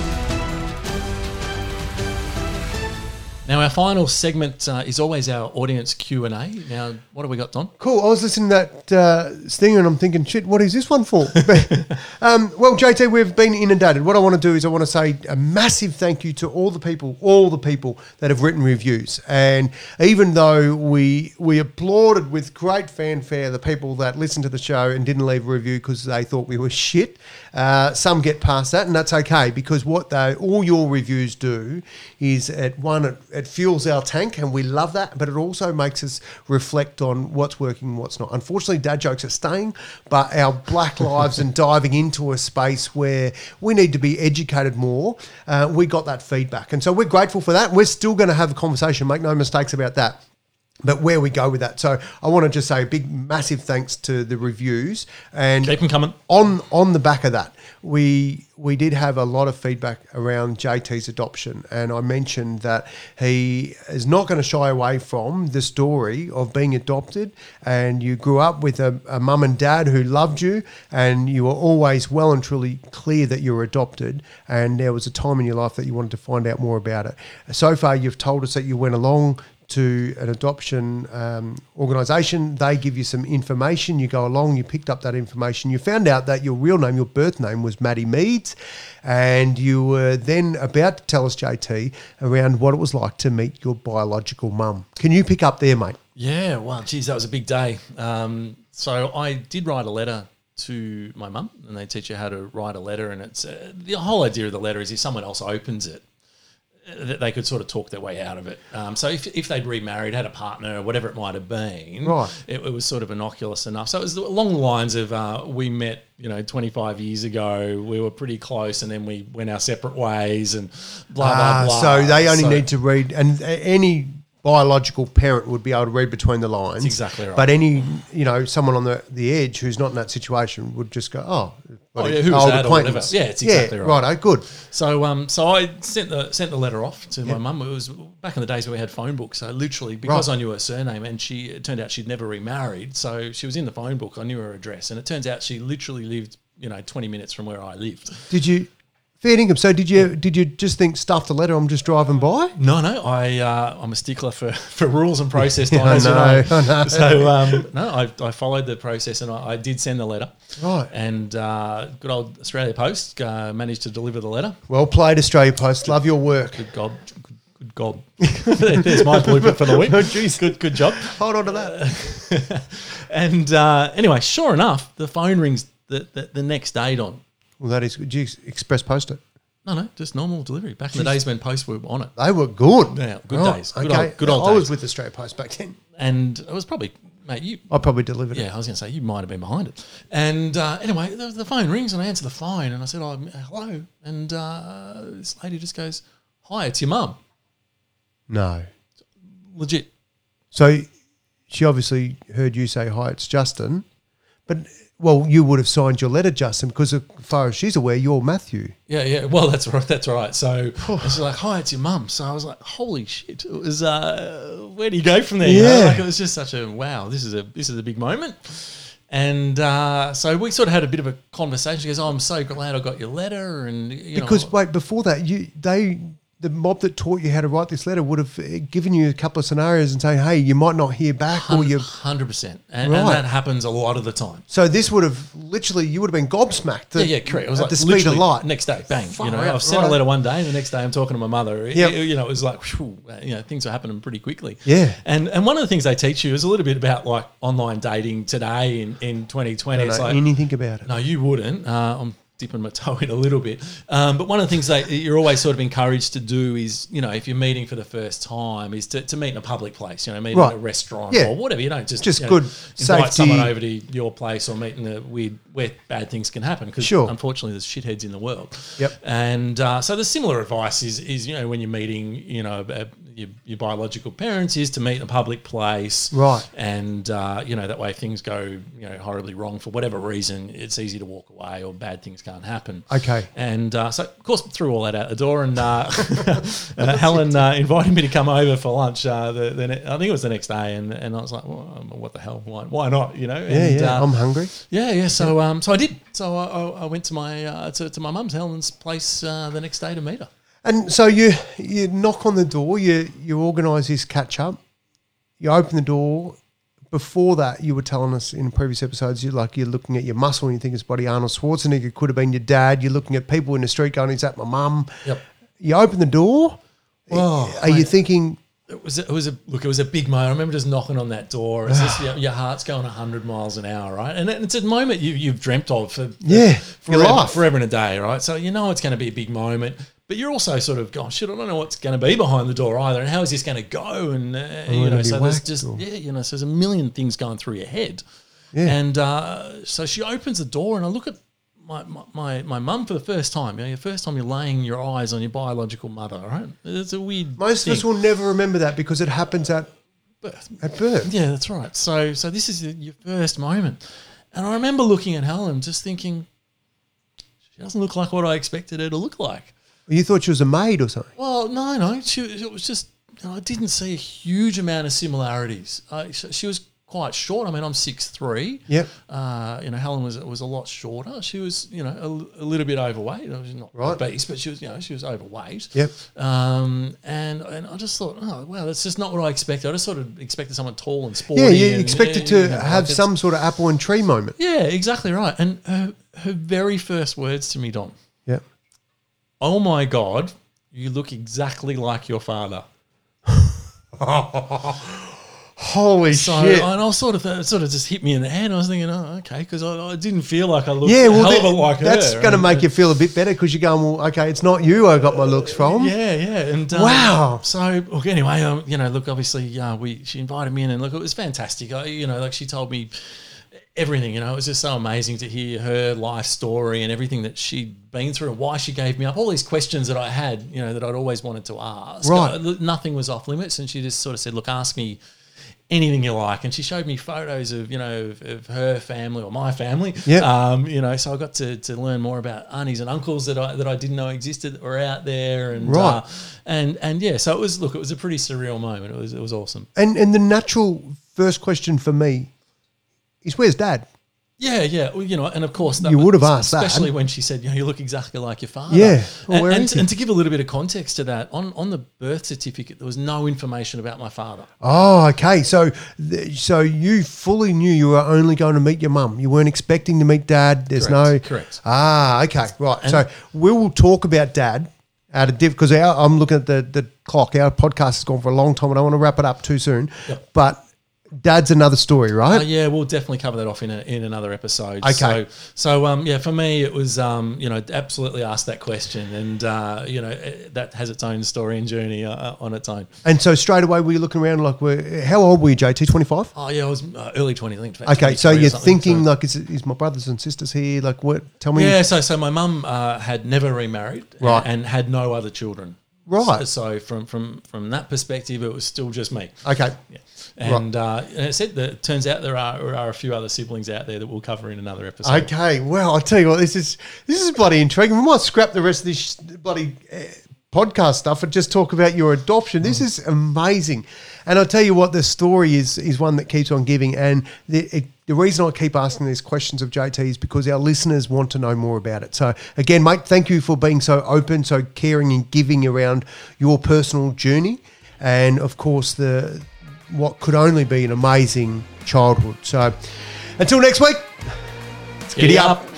Now, our final segment uh, is always our audience Q and A. Now, what have we got, Don? Cool. I was listening to that uh, stinger and I'm thinking, shit, what is this one for? um, well, J T, we've been inundated. What I want to do is I want to say a massive thank you to all the people, all the people that have written reviews. And even though we we applauded with great fanfare the people that listened to the show and didn't leave a review because they thought we were shit, uh, some get past that, and that's okay, because what they all your reviews do is, at one, it, it fuels our tank, and we love that, but it also makes us reflect on what's working and what's not. Unfortunately, dad jokes are staying, but our black lives and diving into a space where we need to be educated more, uh, we got that feedback. And so we're grateful for that. We're still going to have a conversation, make no mistakes about that. But where we go with that. So I want to just say a big, massive thanks to the reviews. And keep them coming. On on the back of that, we we did have a lot of feedback around J T's adoption. And I mentioned that he is not going to shy away from the story of being adopted. And you grew up with a, a mum and dad who loved you, and you were always well and truly clear that you were adopted. And there was a time in your life that you wanted to find out more about it. So far, you've told us that you went along to an adoption um, organisation. They give you some information. You go along, you picked up that information. You found out that your real name, your birth name, was Maddie Meads, and you were then about to tell us, J T, around what it was like to meet your biological mum. Can you pick up there, mate? Yeah, well, geez, that was a big day. Um, so I did write a letter to my mum, and they teach you how to write a letter, and it's uh, the whole idea of the letter is if someone else opens it, that they could sort of talk their way out of it. Um, so if, if they'd remarried, had a partner, whatever it might have been, right. it, it was sort of innocuous enough. So it was along the lines of uh, we met, you know, twenty-five years ago, we were pretty close, and then we went our separate ways and blah, ah, blah, blah. So they only so, need to read, and any biological parent would be able to read between the lines. That's exactly right. But any, you know, someone on the, the edge who's not in that situation would just go, oh, Oh yeah, who was that or whatever? Yeah, it's exactly yeah, right. Right, good. So, um, so I sent the sent the letter off to my mum. It was back in the days where we had phone books. So literally, because Right. I knew her surname, and she it turned out she'd never remarried, so she was in the phone book. I knew her address, and it turns out she literally lived, you know, twenty minutes from where I lived. Did you? Fair income. So did you? Did you just think stuff the letter? I'm just driving by. No, no. I uh, I'm a stickler for, for rules and process. Yeah, I as you know, I know. So um, no, I, I followed the process, and I, I did send the letter. Right. And uh, good old Australia Post uh, managed to deliver the letter. Well played, Australia Post. Love your work. Good God. Good God. There's my blueprint for the week. Oh, geez. Good, good job. Hold on to that. and uh, anyway, sure enough, the phone rings the, the, the next day, Don. Well, that is good. Did you express post it? No, no, just normal delivery. Back in Jeez. the days when posts were on it. They were good. Yeah, good Oh, days. Good, okay. old, good old I days. was with Australia Post back then. And it was probably, mate, you... I probably delivered Yeah, it. I was going to say, you might have been behind it. And uh, anyway, the, the phone rings and I answer the phone and I said, oh, hello. And uh, this lady just goes, hi, it's your mum. No. Legit. So she obviously heard you say, hi, it's Justin. But, well, you would have signed your letter, Justin, because as far as she's aware, you're Matthew. Yeah, yeah. Well, that's right. That's right. So she's like, "Hi, it's your mum." So I was like, "Holy shit!" It was. Uh, where do you go from there? You know? Yeah. Like, it was just such a wow. This is a this is a big moment. And uh, so we sort of had a bit of a conversation. She goes, "Oh, I'm so glad I got your letter." And you Because know, wait, before that, you they the mob that taught you how to write this letter would have uh, given you a couple of scenarios and saying, hey, you might not hear back or you... one hundred percent. And, Right. and that happens a lot of the time. So this would have literally, you would have been gobsmacked. Yeah, yeah, correct. It was at like the speed of literally light. Next day, bang. Far You know, out, I've sent right. a letter one day, and the next day I'm talking to my mother. It- Yep. it- you know, it was like, whew, you know, things are happening pretty quickly. Yeah. And and one of the things they teach you is a little bit about like online dating today in, in twenty twenty. I don't It's know like, anything about it. no, you wouldn't. Uh, I'm dipping my toe in a little bit. Um, but one of the things that you're always sort of encouraged to do is, you know, if you're meeting for the first time, is to, to meet in a public place, you know, meet Right. in a restaurant Yeah. or whatever. You don't just, Just you know, good invite safety. someone over to your place or meet in a weird, where bad things can happen because Sure. unfortunately there's shitheads in the world. Yep. And uh, so the similar advice is, is, you know, when you're meeting, you know, uh, your, your biological parents is to meet in a public place. Right. And, uh, you know, that way if things go, you know, horribly wrong for whatever reason, it's easy to walk away or bad things can't happen. Okay. And uh, so, of course, threw all that out the door and uh, uh, Helen uh, invited me to come over for lunch. Uh, the, the ne- I think it was the next day. And, and I was like, well, um, what the hell? Why, why not? You know? Yeah, and, yeah, uh, I'm hungry. Yeah, yeah. So, um, so I did. So I, I I went to my uh, to, to my mum's, Helen's place, uh, the next day to meet her. And so you you knock on the door, you you organise this catch up, you open the door. Before that, you were telling us in previous episodes, you're like you're looking at your muscle and you think it's bloody Arnold Schwarzenegger. Could have been your dad. You're looking at people in the street going, "Is that my mum?" Yep. You open the door. Oh, are you mate. thinking? It was, it was a look. It was a big moment. I remember just knocking on that door. It's just, your, your heart's going a hundred miles an hour, right? And it's a moment you, you've dreamt of for Yeah, for your forever, life. forever and a day, right? So you know it's going to be a big moment, but you're also sort of going, shit, I don't know what's going to be behind the door either, and how is this going to go? And uh, you gonna know, be so there's whacked just or- yeah, you know, so there's a million things going through your head. Yeah. And uh, so she opens the door, and I look at my my my, my mum for the first time. You know, the first time you're laying your eyes on your biological mother, right? It's a weird. Most thing. of us will never remember that because it happens at Birth. at birth. Yeah, that's right. So, so this is your- your first moment, and I remember looking at Helen, just thinking, she doesn't look like what I expected her to look like. You thought she was a maid or something. Well, no, no, she it was just you know, I didn't see a huge amount of similarities. Uh, she, she was quite short. I mean, I'm six three. Yep. Uh, you know, Helen was was a lot shorter. She was, you know, a, a little bit overweight. She's not Right. obese, but she was, you know, she was overweight. Yep. Um, and and I just thought, oh wow, that's just not what I expected. I just sort of expected someone tall and sporty. Yeah, you and, expected yeah, to you know, have like it's- some sort of apple and tree moment. Yeah, exactly right. And her, her very first words to me, Don. Yep. Oh my God, you look exactly like your father. Holy So, shit. and I was sort of, it sort of just hit me in the head. I was thinking, oh, okay, because I, I didn't feel like I looked Yeah, a well, hell that- of a lot like that's her. going to And, make uh, you feel a bit better because you're going, well, okay, it's not you I got my looks from. Yeah, yeah. And um, Wow. So, look, anyway, um, you know, look, obviously, uh, we she invited me in, and look, it was fantastic. I, you know, like she told me everything. You know, it was just so amazing to hear her life story and everything that she'd been through and why she gave me up. All these questions that I had, you know, that I'd always wanted to ask. Right. Uh, nothing was off limits, and she just sort of said, "Look, ask me anything you like." And she showed me photos of, you know, of, of her family or my family. Yep. Um, you know, so I got to, to learn more about aunties and uncles that I that I didn't know existed that were out there. And Right. uh, and and yeah, so it was look, it was a pretty surreal moment. It was it was awesome. And and the natural first question for me is, where's Dad? Yeah, yeah. Well, you know, and of course, that You was- would have asked that. especially when she said, "You know, you look exactly like your father." Yeah. Well, and, where and, is he? and to give a little bit of context to that, on on the birth certificate, there was no information about my father. Oh, okay. So, th- so you fully knew you were only going to meet your mum. You weren't expecting to meet Dad. There's Correct, no correct. Ah, okay, right. And- so we will talk about Dad out of diff because I'm looking at the the clock. Our podcast has gone for a long time. I don't want to wrap it up too soon. Yep. But Dad's another story, right? Uh, yeah, we'll definitely cover that off in a, in another episode. Okay. So, so um, yeah, for me, it was um, you know, absolutely ask that question, and uh, you know, it, that has its own story and journey uh, on its own. And so straight away, were you looking around like, we're, how old were you, J T? twenty-five? Oh yeah, I was uh, early twenties, I think. about Okay, so twenty-three or you're something, thinking so- like, is, is my brothers and sisters here? Like, what? Tell me. Yeah, so so my mum uh, had never remarried, Right. and, and had no other children. Right. So, so from from from that perspective, it was still just me. Okay. Yeah. And, uh, and it said that it turns out there are there are a few other siblings out there that we'll cover in another episode. Okay, well, I'll tell you what, this is this is bloody intriguing. We might scrap the rest of this bloody uh, podcast stuff and just talk about your adoption. This is amazing. And I'll tell you what, the story is is one that keeps on giving. And the, it, the reason I keep asking these questions of J T is because our listeners want to know more about it. So again, mate, thank you for being so open, so caring and giving around your personal journey. And of course, the what could only be an amazing childhood. So until next week, let's giddy up.